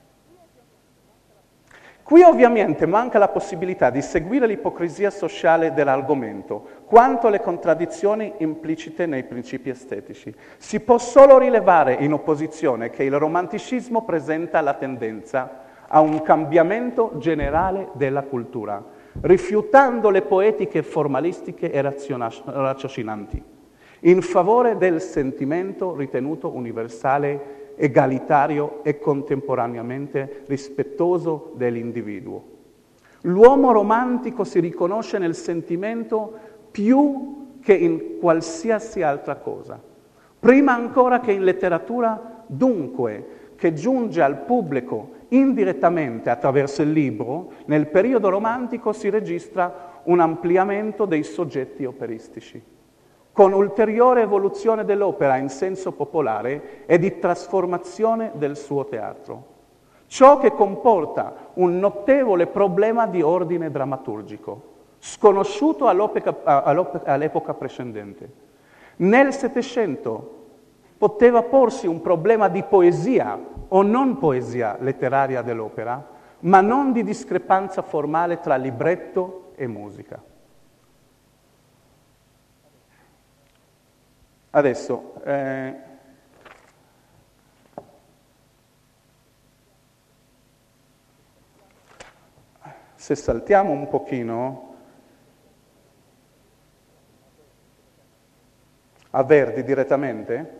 qui ovviamente manca la possibilità di seguire l'ipocrisia sociale dell'argomento, quanto le contraddizioni implicite nei principi estetici. Si può solo rilevare in opposizione che il romanticismo presenta la tendenza a un cambiamento generale della cultura, rifiutando le poetiche formalistiche e raziocinanti, in favore del sentimento ritenuto universale, egalitario e contemporaneamente rispettoso dell'individuo. L'uomo romantico si riconosce nel sentimento più che in qualsiasi altra cosa. Prima ancora che in letteratura, dunque, che giunge al pubblico indirettamente attraverso il libro, nel periodo romantico si registra un ampliamento dei soggetti operistici, con ulteriore evoluzione dell'opera in senso popolare e di trasformazione del suo teatro. Ciò che comporta un notevole problema di ordine drammaturgico, sconosciuto all'epoca precedente. Nel Settecento poteva porsi un problema di poesia o non poesia letteraria dell'opera, ma non di discrepanza formale tra libretto e musica. Adesso, eh, se saltiamo un pochino a Verdi direttamente,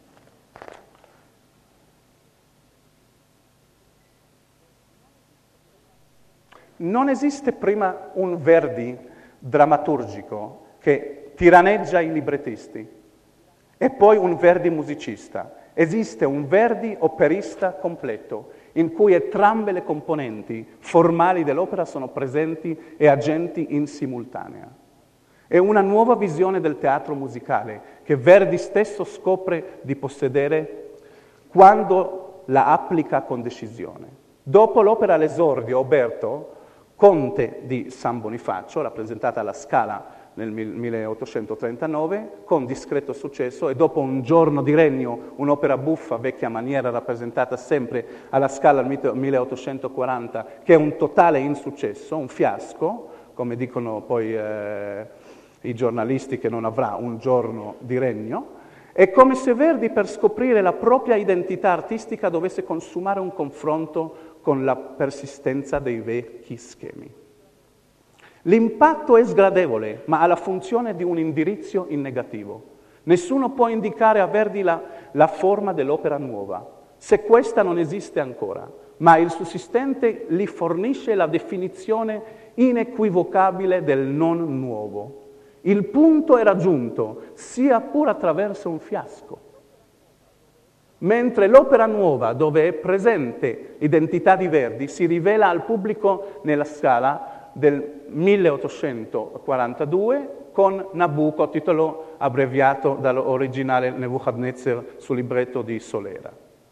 non esiste prima un Verdi drammaturgico che tiraneggia i librettisti e poi un Verdi musicista. Esiste un Verdi operista completo, in cui entrambe le componenti formali dell'opera sono presenti e agenti in simultanea. È una nuova visione del teatro musicale che Verdi stesso scopre di possedere quando la applica con decisione. Dopo l'opera all'esordio, Oberto, conte di San Bonifacio, rappresentata alla Scala nel milleottocentotrentanove, con discreto successo, e dopo Un giorno di regno, un'opera buffa, vecchia maniera, rappresentata sempre alla Scala nel milleottocentoquaranta, che è un totale insuccesso, un fiasco, come dicono poi eh, i giornalisti, che non avrà un giorno di regno. È come se Verdi, per scoprire la propria identità artistica, dovesse consumare un confronto con la persistenza dei vecchi schemi. L'impatto è sgradevole, ma ha la funzione di un indirizzo in negativo. Nessuno può indicare a Verdi la, la forma dell'opera nuova, se questa non esiste ancora, ma il sussistente gli fornisce la definizione inequivocabile del non nuovo. Il punto è raggiunto, sia pur attraverso un fiasco. Mentre l'opera nuova, dove è presente l'identità di Verdi, si rivela al pubblico nella Scala del milleottocentoquarantadue con Nabucco, titolo abbreviato dall'originale Nebuchadnezzar sul libretto di Solera.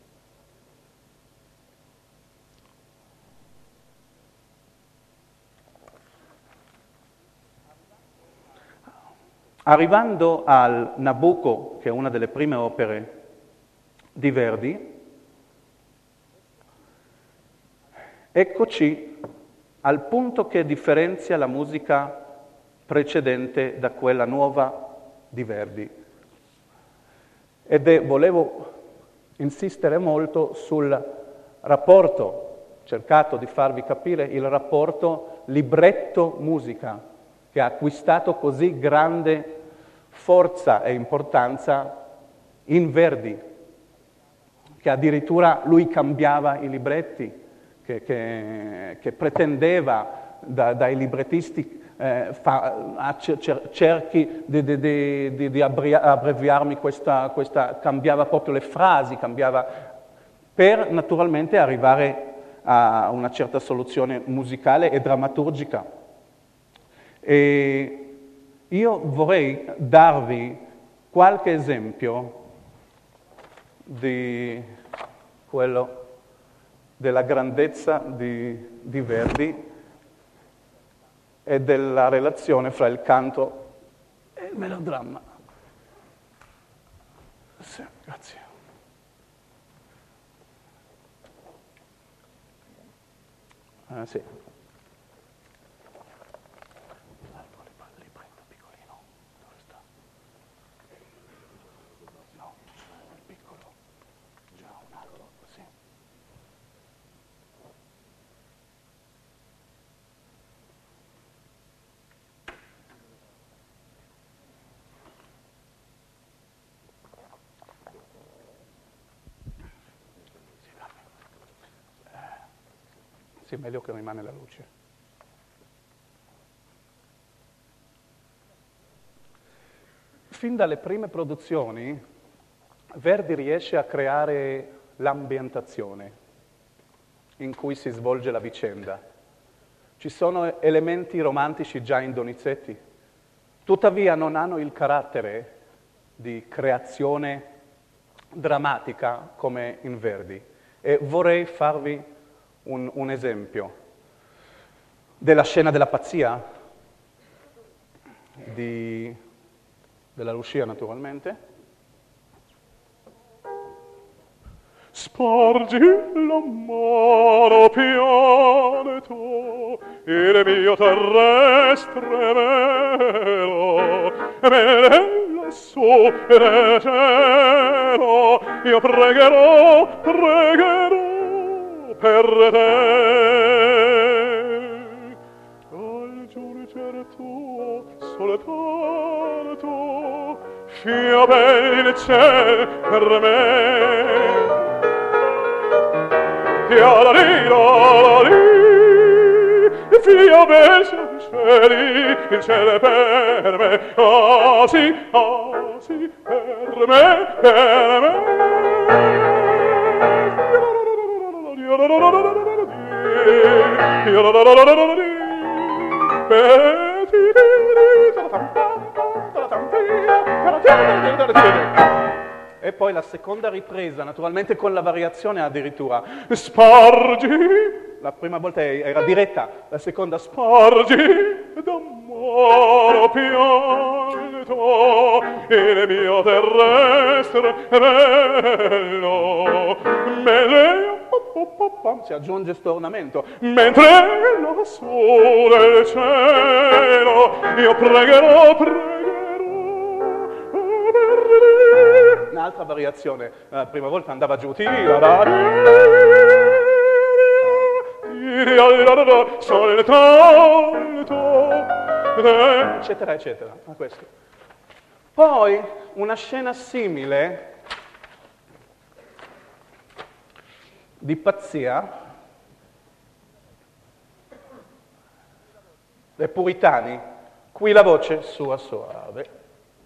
Arrivando al Nabucco, che è una delle prime opere di Verdi, eccoci al punto che differenzia la musica precedente da quella nuova di Verdi. Ed è, volevo insistere molto sul rapporto, cercato di farvi capire il rapporto libretto-musica, che ha acquistato così grande forza e importanza in Verdi, che addirittura lui cambiava i libretti, Che, che, che pretendeva da, dai librettisti, eh, fa, cer, cerchi di, di, di, di abbreviarmi questa, questa, cambiava proprio le frasi, cambiava, per naturalmente arrivare a una certa soluzione musicale e drammaturgica. E io vorrei darvi qualche esempio di quello della grandezza di, di Verdi e della relazione fra il canto e il melodramma. Sì, grazie. Ah, sì. Sì, meglio che rimane la luce. Fin dalle prime produzioni, Verdi riesce a creare l'ambientazione in cui si svolge la vicenda. Ci sono elementi romantici già in Donizetti, tuttavia non hanno il carattere di creazione drammatica come in Verdi. E vorrei farvi un, un esempio della scena della pazzia, di, della Lucia naturalmente. Sporgi la mano pianto, il mio terrestre vero, me lassù nel cielo, io pregherò, pregherò per te. Al giungere tuo soltanto, fia bel il ciel per me. Fia bel cieli, il cielo per me, ah sì, ah sì, per me, per me. E poi la seconda ripresa, naturalmente con la variazione addirittura. Sporgi, la prima volta era diretta, la seconda sporgi, d'amore pianto, il mio terrestre bello, me si aggiunge sto ornamento, mentre lassù nel cielo io pregherò, pregherò. Un'altra variazione, la prima volta andava giù, soltanto, eccetera, eccetera. Questo. Poi una scena simile di pazzia, dei puritani, qui la voce sua soave.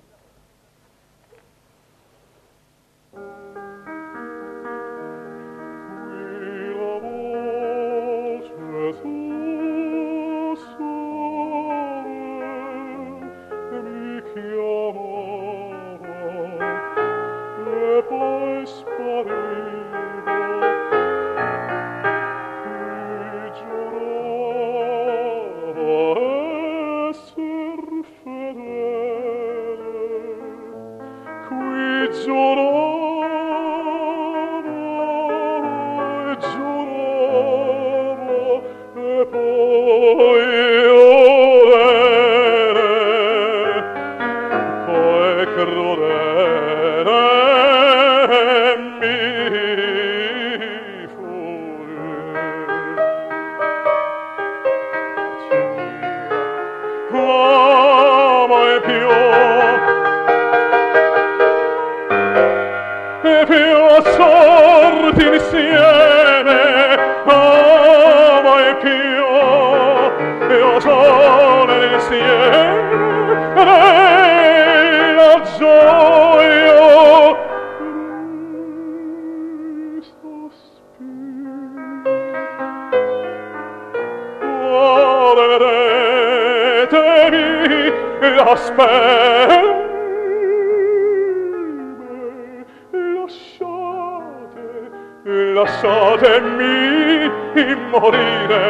Lasciatemi morire,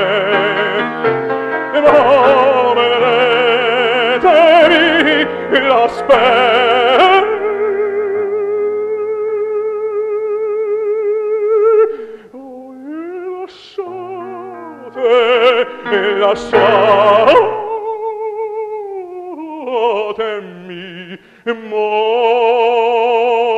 morirete la spera. Oh, lasciate, lasciatemi morire.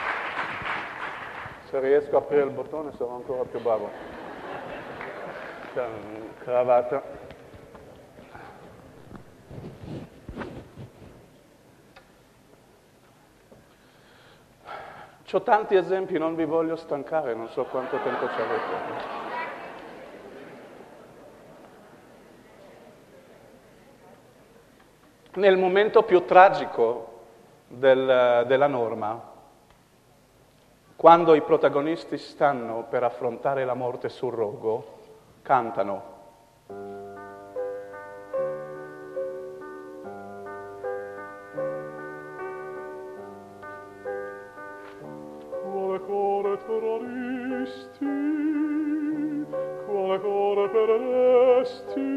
Se riesco a aprire il bottone sarò ancora più bravo. cravatta. C'ho tanti esempi, non vi voglio stancare, non so quanto tempo ci avete. Nel momento più tragico del, della norma, quando i protagonisti stanno per affrontare la morte sul rogo, cantano. Quale cuore tradisti, quale cuore peresti,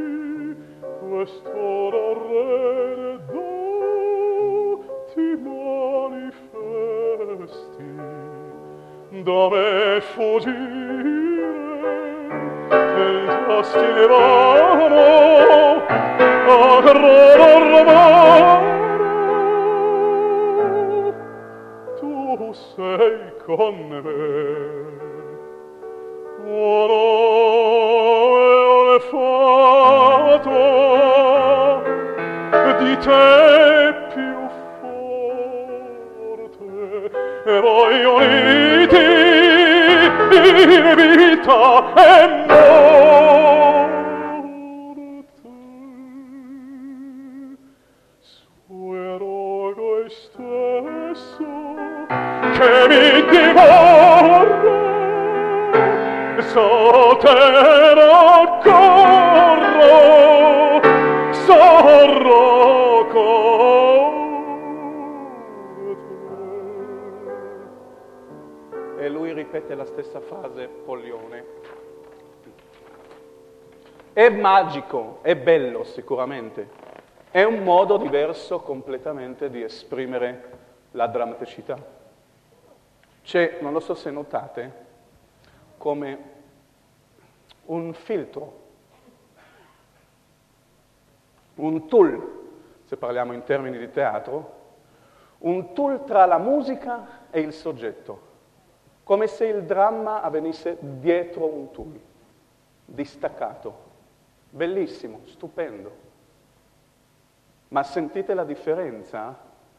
quest'ora re do ti manifesti, da me fuggire, nel tasti vano, a romano, tu sei con me. Oh no, ho fatto di te più forte e voglio uniti in vita e morte. Sue rogo stesso che mi divora, so te raccorro, sorro con te. E lui ripete la stessa frase, Pollione. È magico, è bello sicuramente, è un modo diverso completamente di esprimere la drammaticità. C'è, non lo so se notate, come un filtro, un tool, se parliamo in termini di teatro, un tool tra la musica e il soggetto, come se il dramma avvenisse dietro un tool, distaccato. Bellissimo, stupendo. Ma sentite la differenza?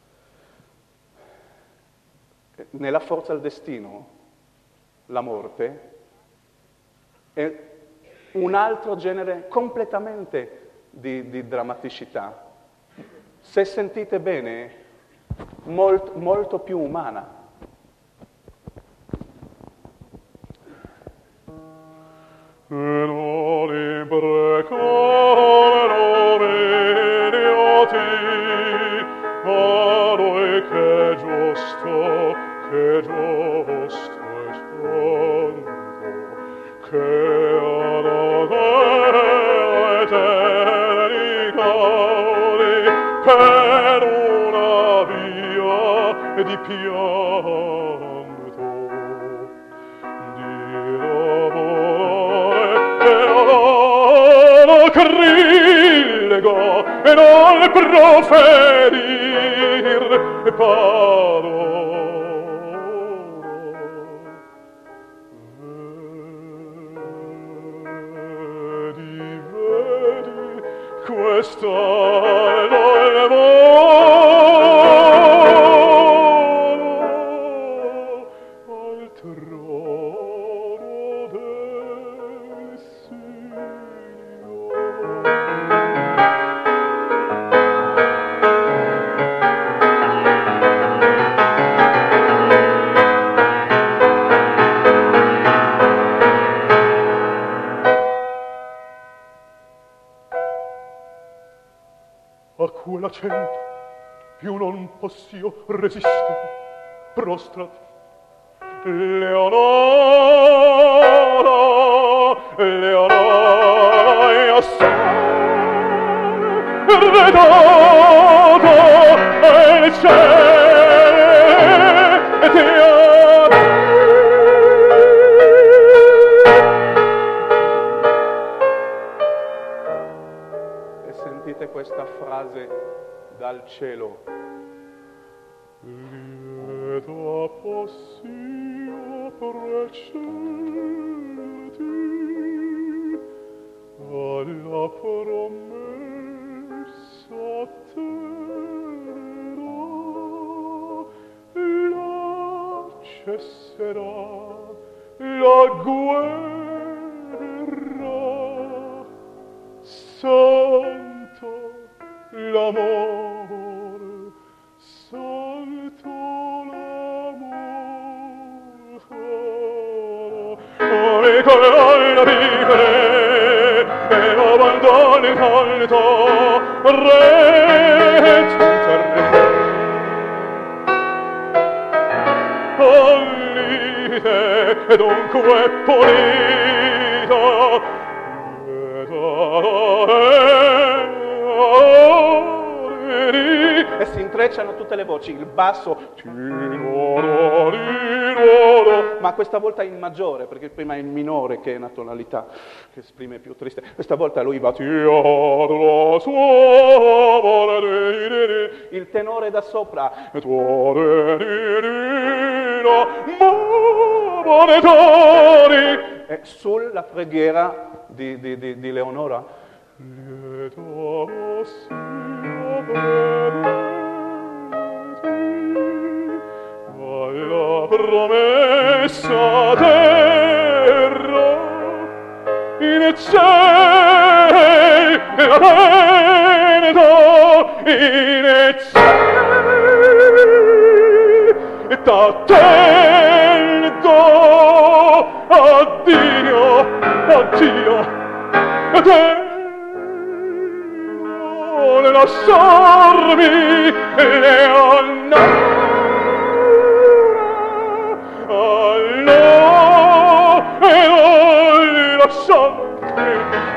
Nella forza del destino, la morte è un altro genere completamente di, di drammaticità. Se sentite bene, molt, molto più umana. Che giusto è tanto, che adore per una via di pianto, di amore e adoro crillego e non proferir parole. Questa è al trono del a quella cento più non possio resistere, prostrati. Leonora, Leonora, io sono redato al cielo e ti amo. E sentite questa frase dal cielo. Lieta possio precederti alla promessa terrà, là cesserà la guerra, santo l'amore, santo l'amore. Amico della vivere e abbandoni il canto, re terreno. Allite e dunque pulito, e si intrecciano tutte le voci, il basso, ma questa volta in maggiore, perché prima è in minore che è una tonalità che esprime più triste. Questa volta lui va, il tenore da sopra, e sulla preghiera di, di, di, di Leonora. Alla promessa terra, in cielo la vento, in cielo t'attendo, addio, addio, addio. Non lasciarmi, Leonora, allora, e non lasciarmi,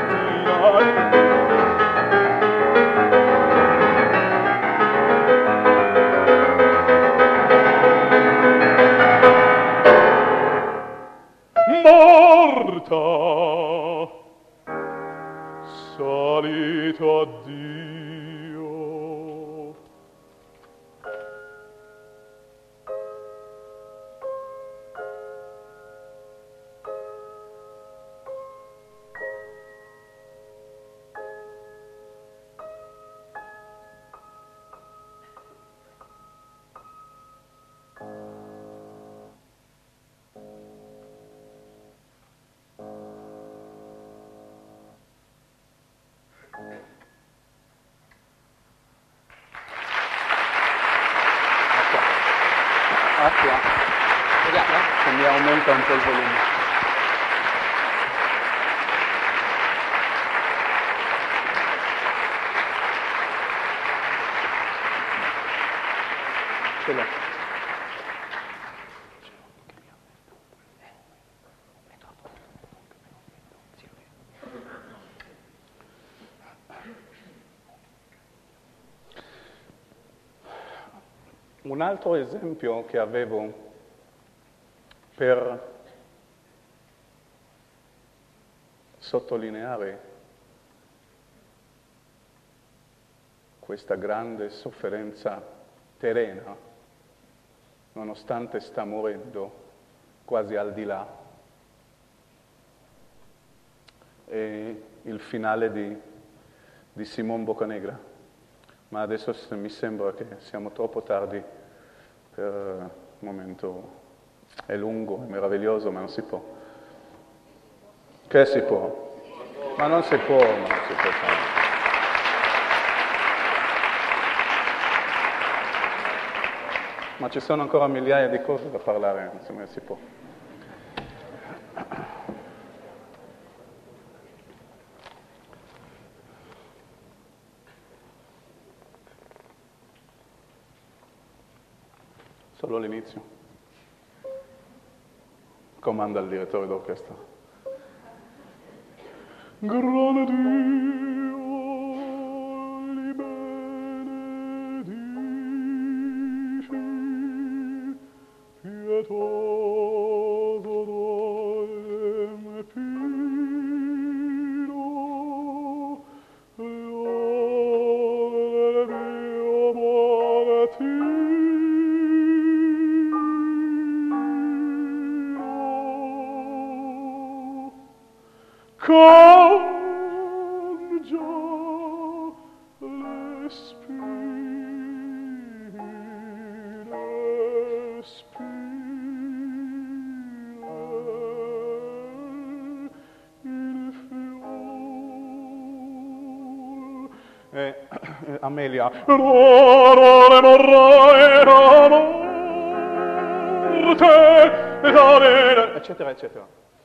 morta, salito a Dio. Acqua. Che mi aumenta un po' il volume. Ce l'ho. Un altro esempio che avevo per sottolineare questa grande sofferenza terrena, nonostante sta morendo quasi al di là, è il finale di, di Simon Boccanegra. Ma adesso mi sembra che siamo troppo tardi per un momento, è lungo, è meraviglioso, ma non si può. Che si può? Ma non si può, ma non si può fare. Ma ci sono ancora migliaia di cose da parlare, insomma, si può. Solo l'inizio. Comanda il direttore d'orchestra. Grande Dio, li benedici, pietoso dolme pino, l'ore mio mattino. Come Eh, eh, Amelia, eccetera, eccetera.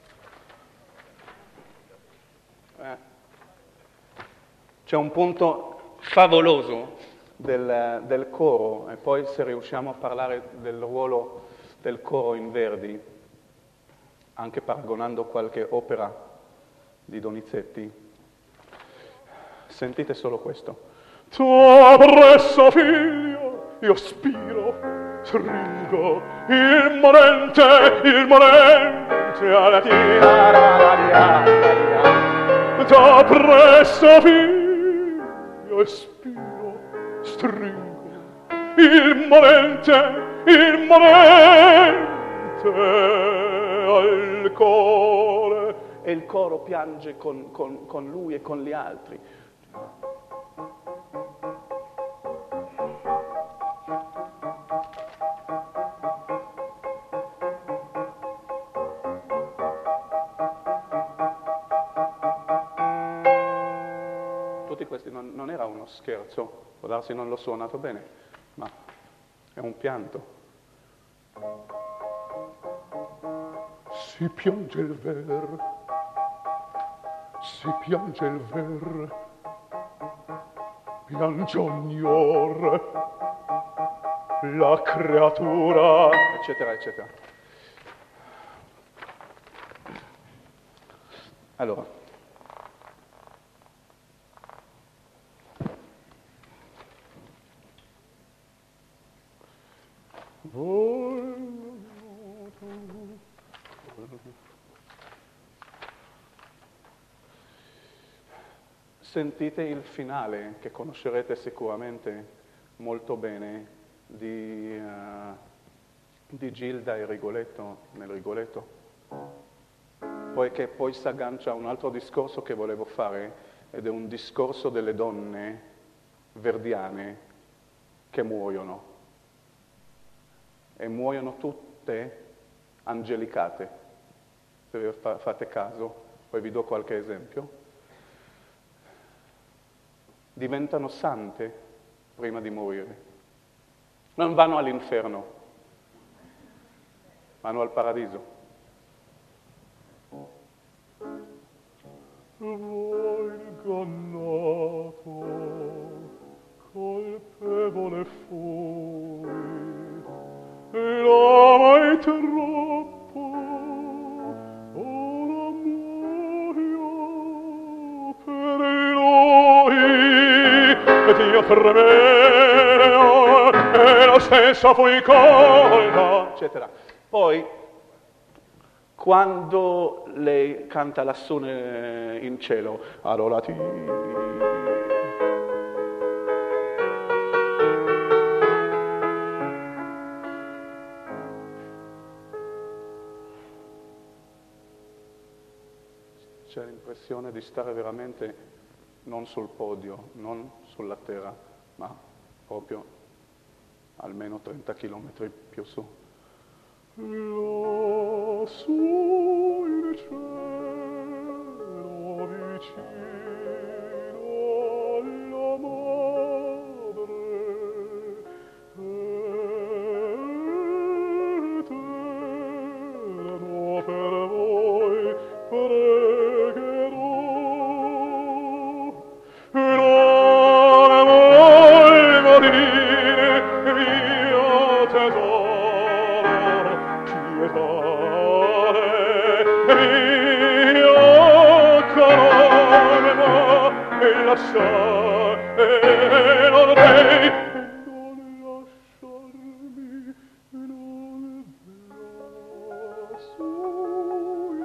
Eh. C'è un punto favoloso del, del coro, e poi se riusciamo a parlare del ruolo del coro in Verdi, anche paragonando qualche opera di Donizetti, sentite solo questo. Tua presso figlio, io spiro, stringo, il morente, il morente, alla tira, tua presso figlio, io spiro, stringo, il morente, il morente, al cuore. E il coro piange con, con, con lui e con gli altri. Tutti questi non, non era uno scherzo, può darsi non l'ho suonato bene, ma è un pianto. Si piange il ver, si piange il ver, piange ogni ore, la creatura, eccetera, eccetera. Allora, sentite il finale, che conoscerete sicuramente molto bene, di, uh, di Gilda e Rigoletto, nel Rigoletto, poiché poi si aggancia a un altro discorso che volevo fare, ed è un discorso delle donne verdiane che muoiono, e muoiono tutte angelicate. Se fate caso, poi vi do qualche esempio. Diventano sante prima di morire. Non vanno all'inferno, vanno al paradiso. Voi ingannato, colpevole fui, e l'amai troppo, ora muoio per lui, ed io tremeo, e lo stesso fui colta, eccetera. Poi, quando lei canta lassù in cielo, allora ti... C'è l'impressione di stare veramente non sul podio, non sulla terra, ma proprio almeno trenta chilometri più su. Lassù in cielo vicino alla madre, eterno per voi pregherò, non voglio dire mio tesoro, io corona e lasciare e non lei, non lasciarmi, non lassù in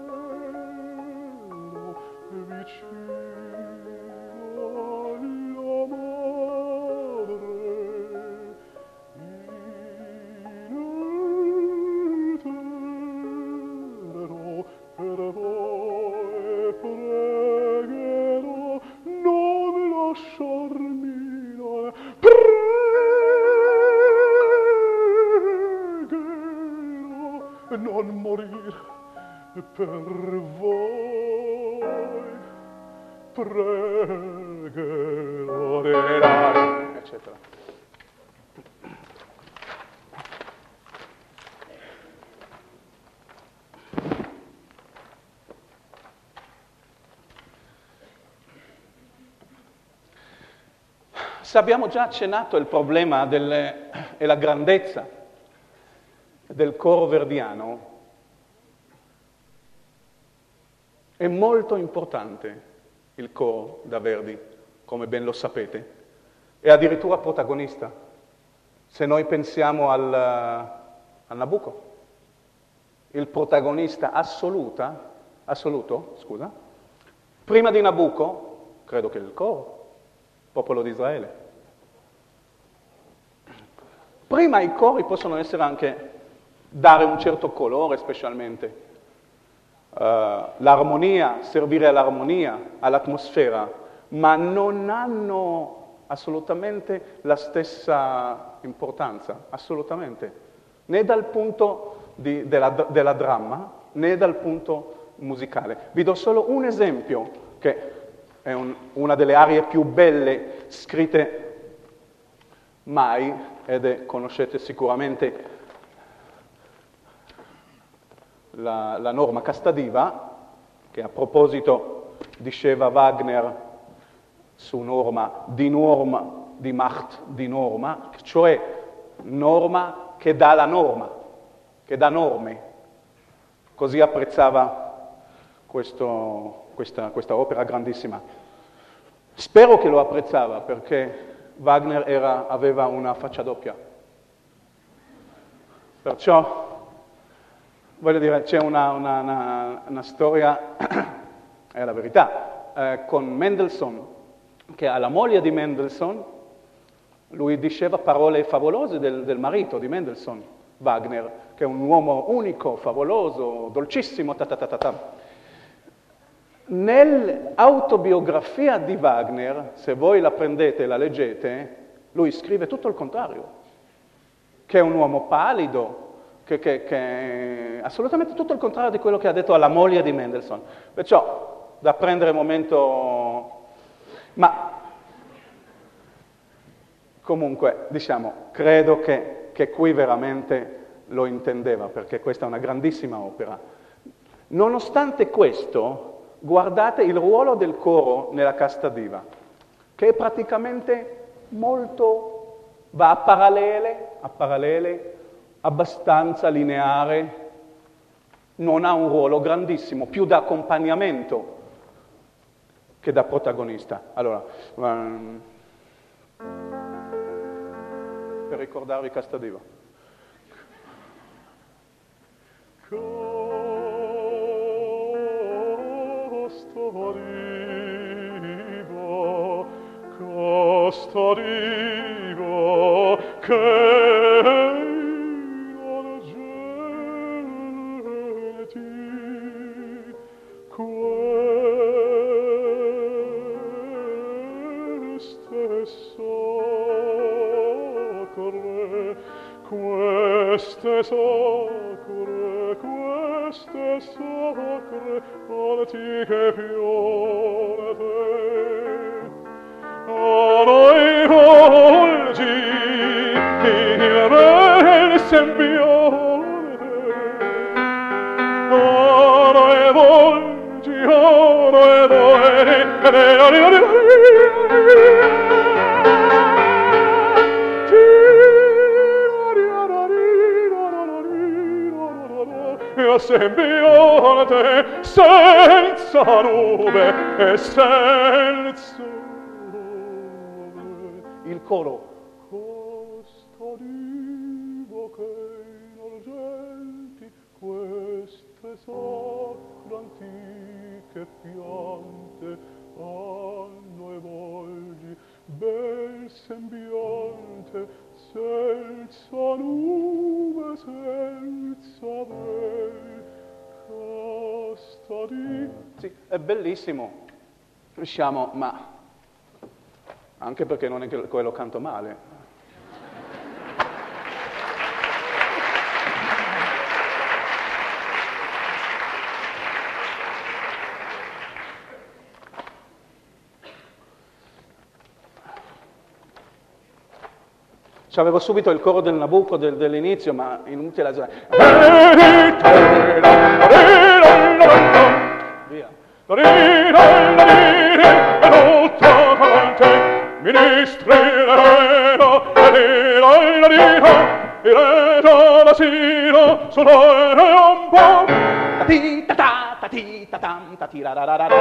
cielo vicino alla madre. Per voi pregherò, non lasciarmi, morire per voi, pregherò, eccetera. Se abbiamo già accennato il problema delle, e la grandezza del coro verdiano, è molto importante il coro da Verdi, come ben lo sapete, è addirittura protagonista. Se noi pensiamo al, al Nabucco, il protagonista assoluta, assoluto, scusa, prima di Nabucco, credo che il coro, popolo di Israele. Prima i cori possono essere anche dare un certo colore specialmente, uh, l'armonia, servire all'armonia, all'atmosfera, ma non hanno assolutamente la stessa importanza, assolutamente, né dal punto di, della, della dramma, né dal punto musicale. Vi do solo un esempio, che è un, una delle arie più belle scritte mai, ed è, conoscete sicuramente la, la norma Castadiva, che a proposito diceva Wagner su norma, di norma, di Macht, di norma, cioè norma che dà la norma, che dà norme. Così apprezzava questo, questa, questa opera grandissima. Spero che lo apprezzava, perché Wagner era, aveva una faccia doppia. Perciò, voglio dire, c'è una, una, una, una storia, è la verità, eh, con Mendelssohn, che alla moglie di Mendelssohn, lui diceva parole favolose del, del marito di Mendelssohn, Wagner, che è un uomo unico, favoloso, dolcissimo, ta ta ta ta ta. Nell'autobiografia di Wagner, se voi la prendete e la leggete, lui scrive tutto il contrario, che è un uomo palido, che, che, che è assolutamente tutto il contrario di quello che ha detto alla moglie di Mendelssohn. Perciò, da prendere momento... Ma, comunque, diciamo, credo che, che qui veramente lo intendeva, perché questa è una grandissima opera. Nonostante questo... Guardate il ruolo del coro nella Castadiva, che è praticamente molto, va a parallele, a parallele, abbastanza lineare, non ha un ruolo grandissimo, più da accompagnamento che da protagonista. Allora, um, per ricordarvi Castadiva. Costarivo, costarivo, che non genti, queste sacre, queste sacre, queste sacre, antiche piante, a noi volgi in il bel sembiante, a noi volgi, a noi volgi, sembiante senza nube e senza nube. Il coro. Costarivo che inargenti queste sacre antiche piante hanno e volgi bel sembiante senza nube, senza bel castadi. Sì, è bellissimo, riusciamo, ma anche perché non è che quello canto male. C'avevo subito il coro del Nabucco del, dell'inizio, ma inutile la... Via. Ministri l'asino sonore un po' Tati tata tati tatam tati ra ra ra ra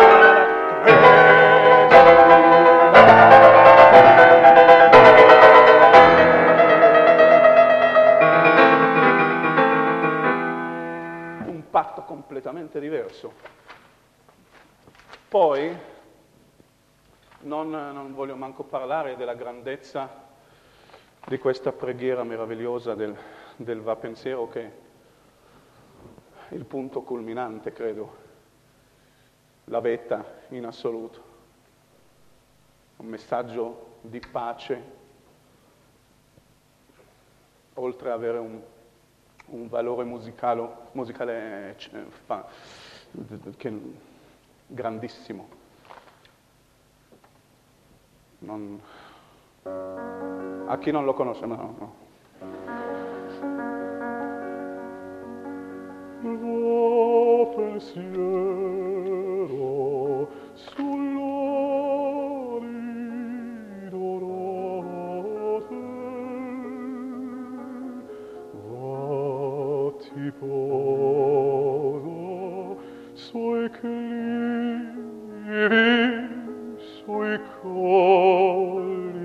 un patto completamente diverso. Poi non, non voglio manco parlare della grandezza di questa preghiera meravigliosa del, del Va Pensiero, che è il punto culminante, credo, la vetta in assoluto. Un messaggio di pace, oltre ad avere un, un valore musicale, musicale fa, che, grandissimo. Non, a chi non lo conosce, ma no, no. Il pensiero sull'arido rose va ti posa sui clivi, sui colli.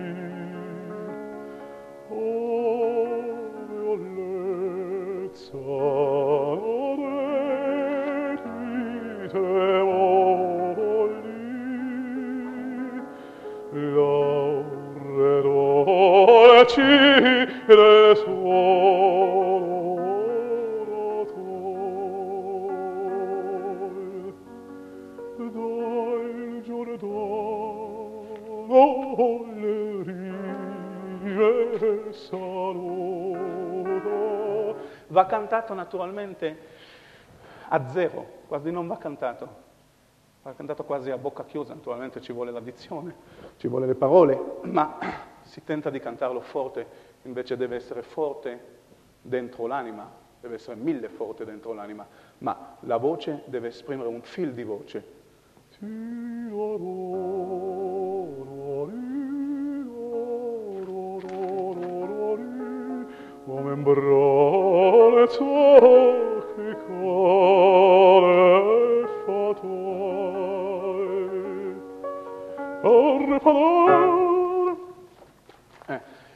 Va cantato naturalmente a zero, quasi non va cantato. Va cantato quasi a bocca chiusa, naturalmente ci vuole la dizione, ci vuole le parole, ma si tenta di cantarlo forte, invece deve essere forte dentro l'anima, deve essere mille forte dentro l'anima, ma la voce deve esprimere un fil di voce. Membrane ciò che core fatai a riparare. Eh.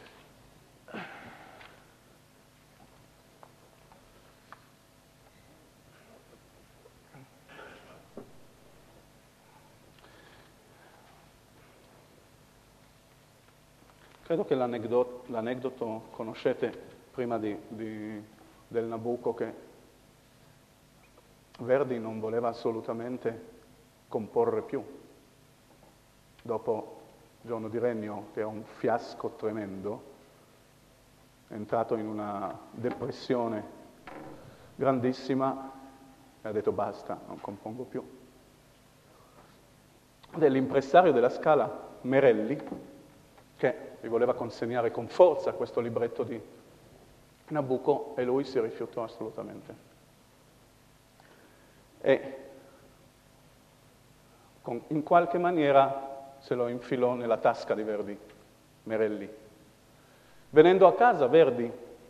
Credo che l'aneddoto, l'aneddoto conoscete prima di, di, del Nabucco, che Verdi non voleva assolutamente comporre più. Dopo Giorno di Regno, che è un fiasco tremendo, è entrato in una depressione grandissima e ha detto basta, non compongo più. Dell'impresario della Scala, Merelli, che gli voleva consegnare con forza questo libretto di Nabucco, e lui si rifiutò assolutamente. E con, in qualche maniera se lo infilò nella tasca di Verdi, Merelli. Venendo a casa, Verdi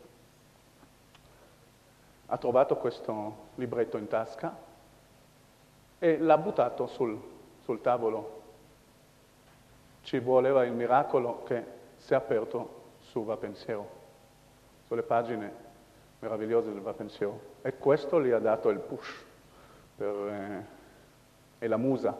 ha trovato questo libretto in tasca e l'ha buttato sul, sul tavolo. Ci voleva il miracolo che si è aperto su Va Pensiero, sulle pagine meravigliose del Va Pensiero. E questo gli ha dato il push per, eh, e la musa.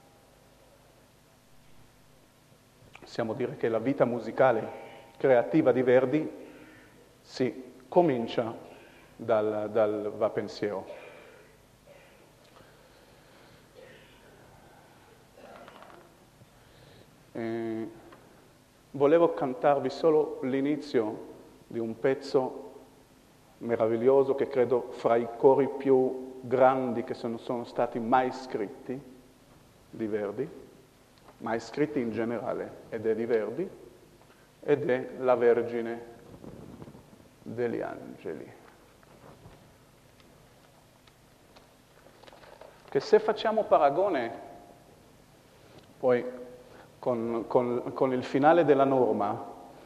Possiamo dire che la vita musicale creativa di Verdi si comincia dal, dal Va Pensiero. Eh, volevo cantarvi solo l'inizio di un pezzo meraviglioso che credo fra i cori più grandi che sono, sono stati mai scritti di Verdi, mai scritti in generale, ed è di Verdi, ed è la Vergine degli Angeli. Che se facciamo paragone poi con, con, con il finale della norma,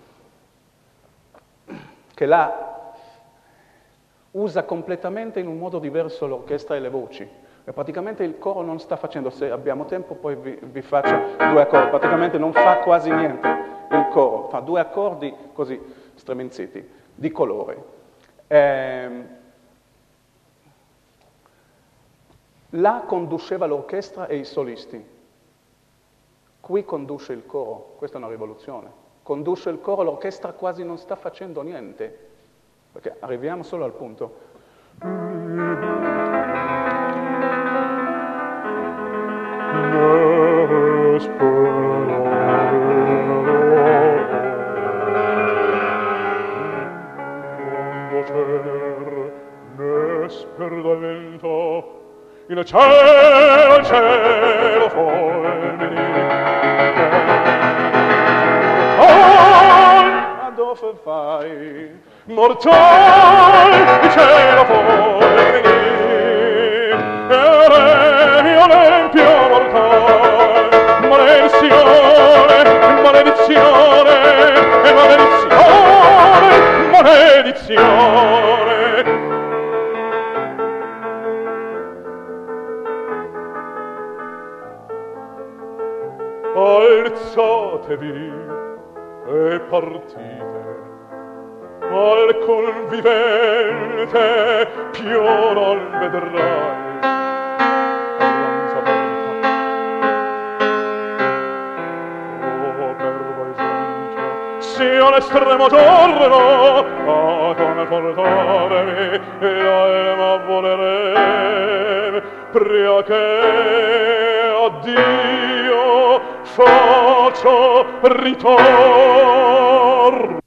che là usa completamente in un modo diverso l'orchestra e le voci, e praticamente il coro non sta facendo, se abbiamo tempo poi vi, vi faccio due accordi, praticamente non fa quasi niente il coro, fa due accordi così stremenziti, di colore. Ehm, là conduceva l'orchestra e i solisti, qui conduce il coro, questa è una rivoluzione, conduce il coro, l'orchestra quasi non sta facendo niente, perché arriviamo solo al punto. Il cielo, il cielo fulmini, Ma dove vai? mortal, il cielo fulmini, e re l'empio mortal, maledizione, maledizione, e maledizione, maledizione. Alzatevi e partite, al convivente più non vedrai. Oh, per voi giunto, sia l'estremo giorno a confortarmi e l'alma volerei, pria che addio faccio ritorno.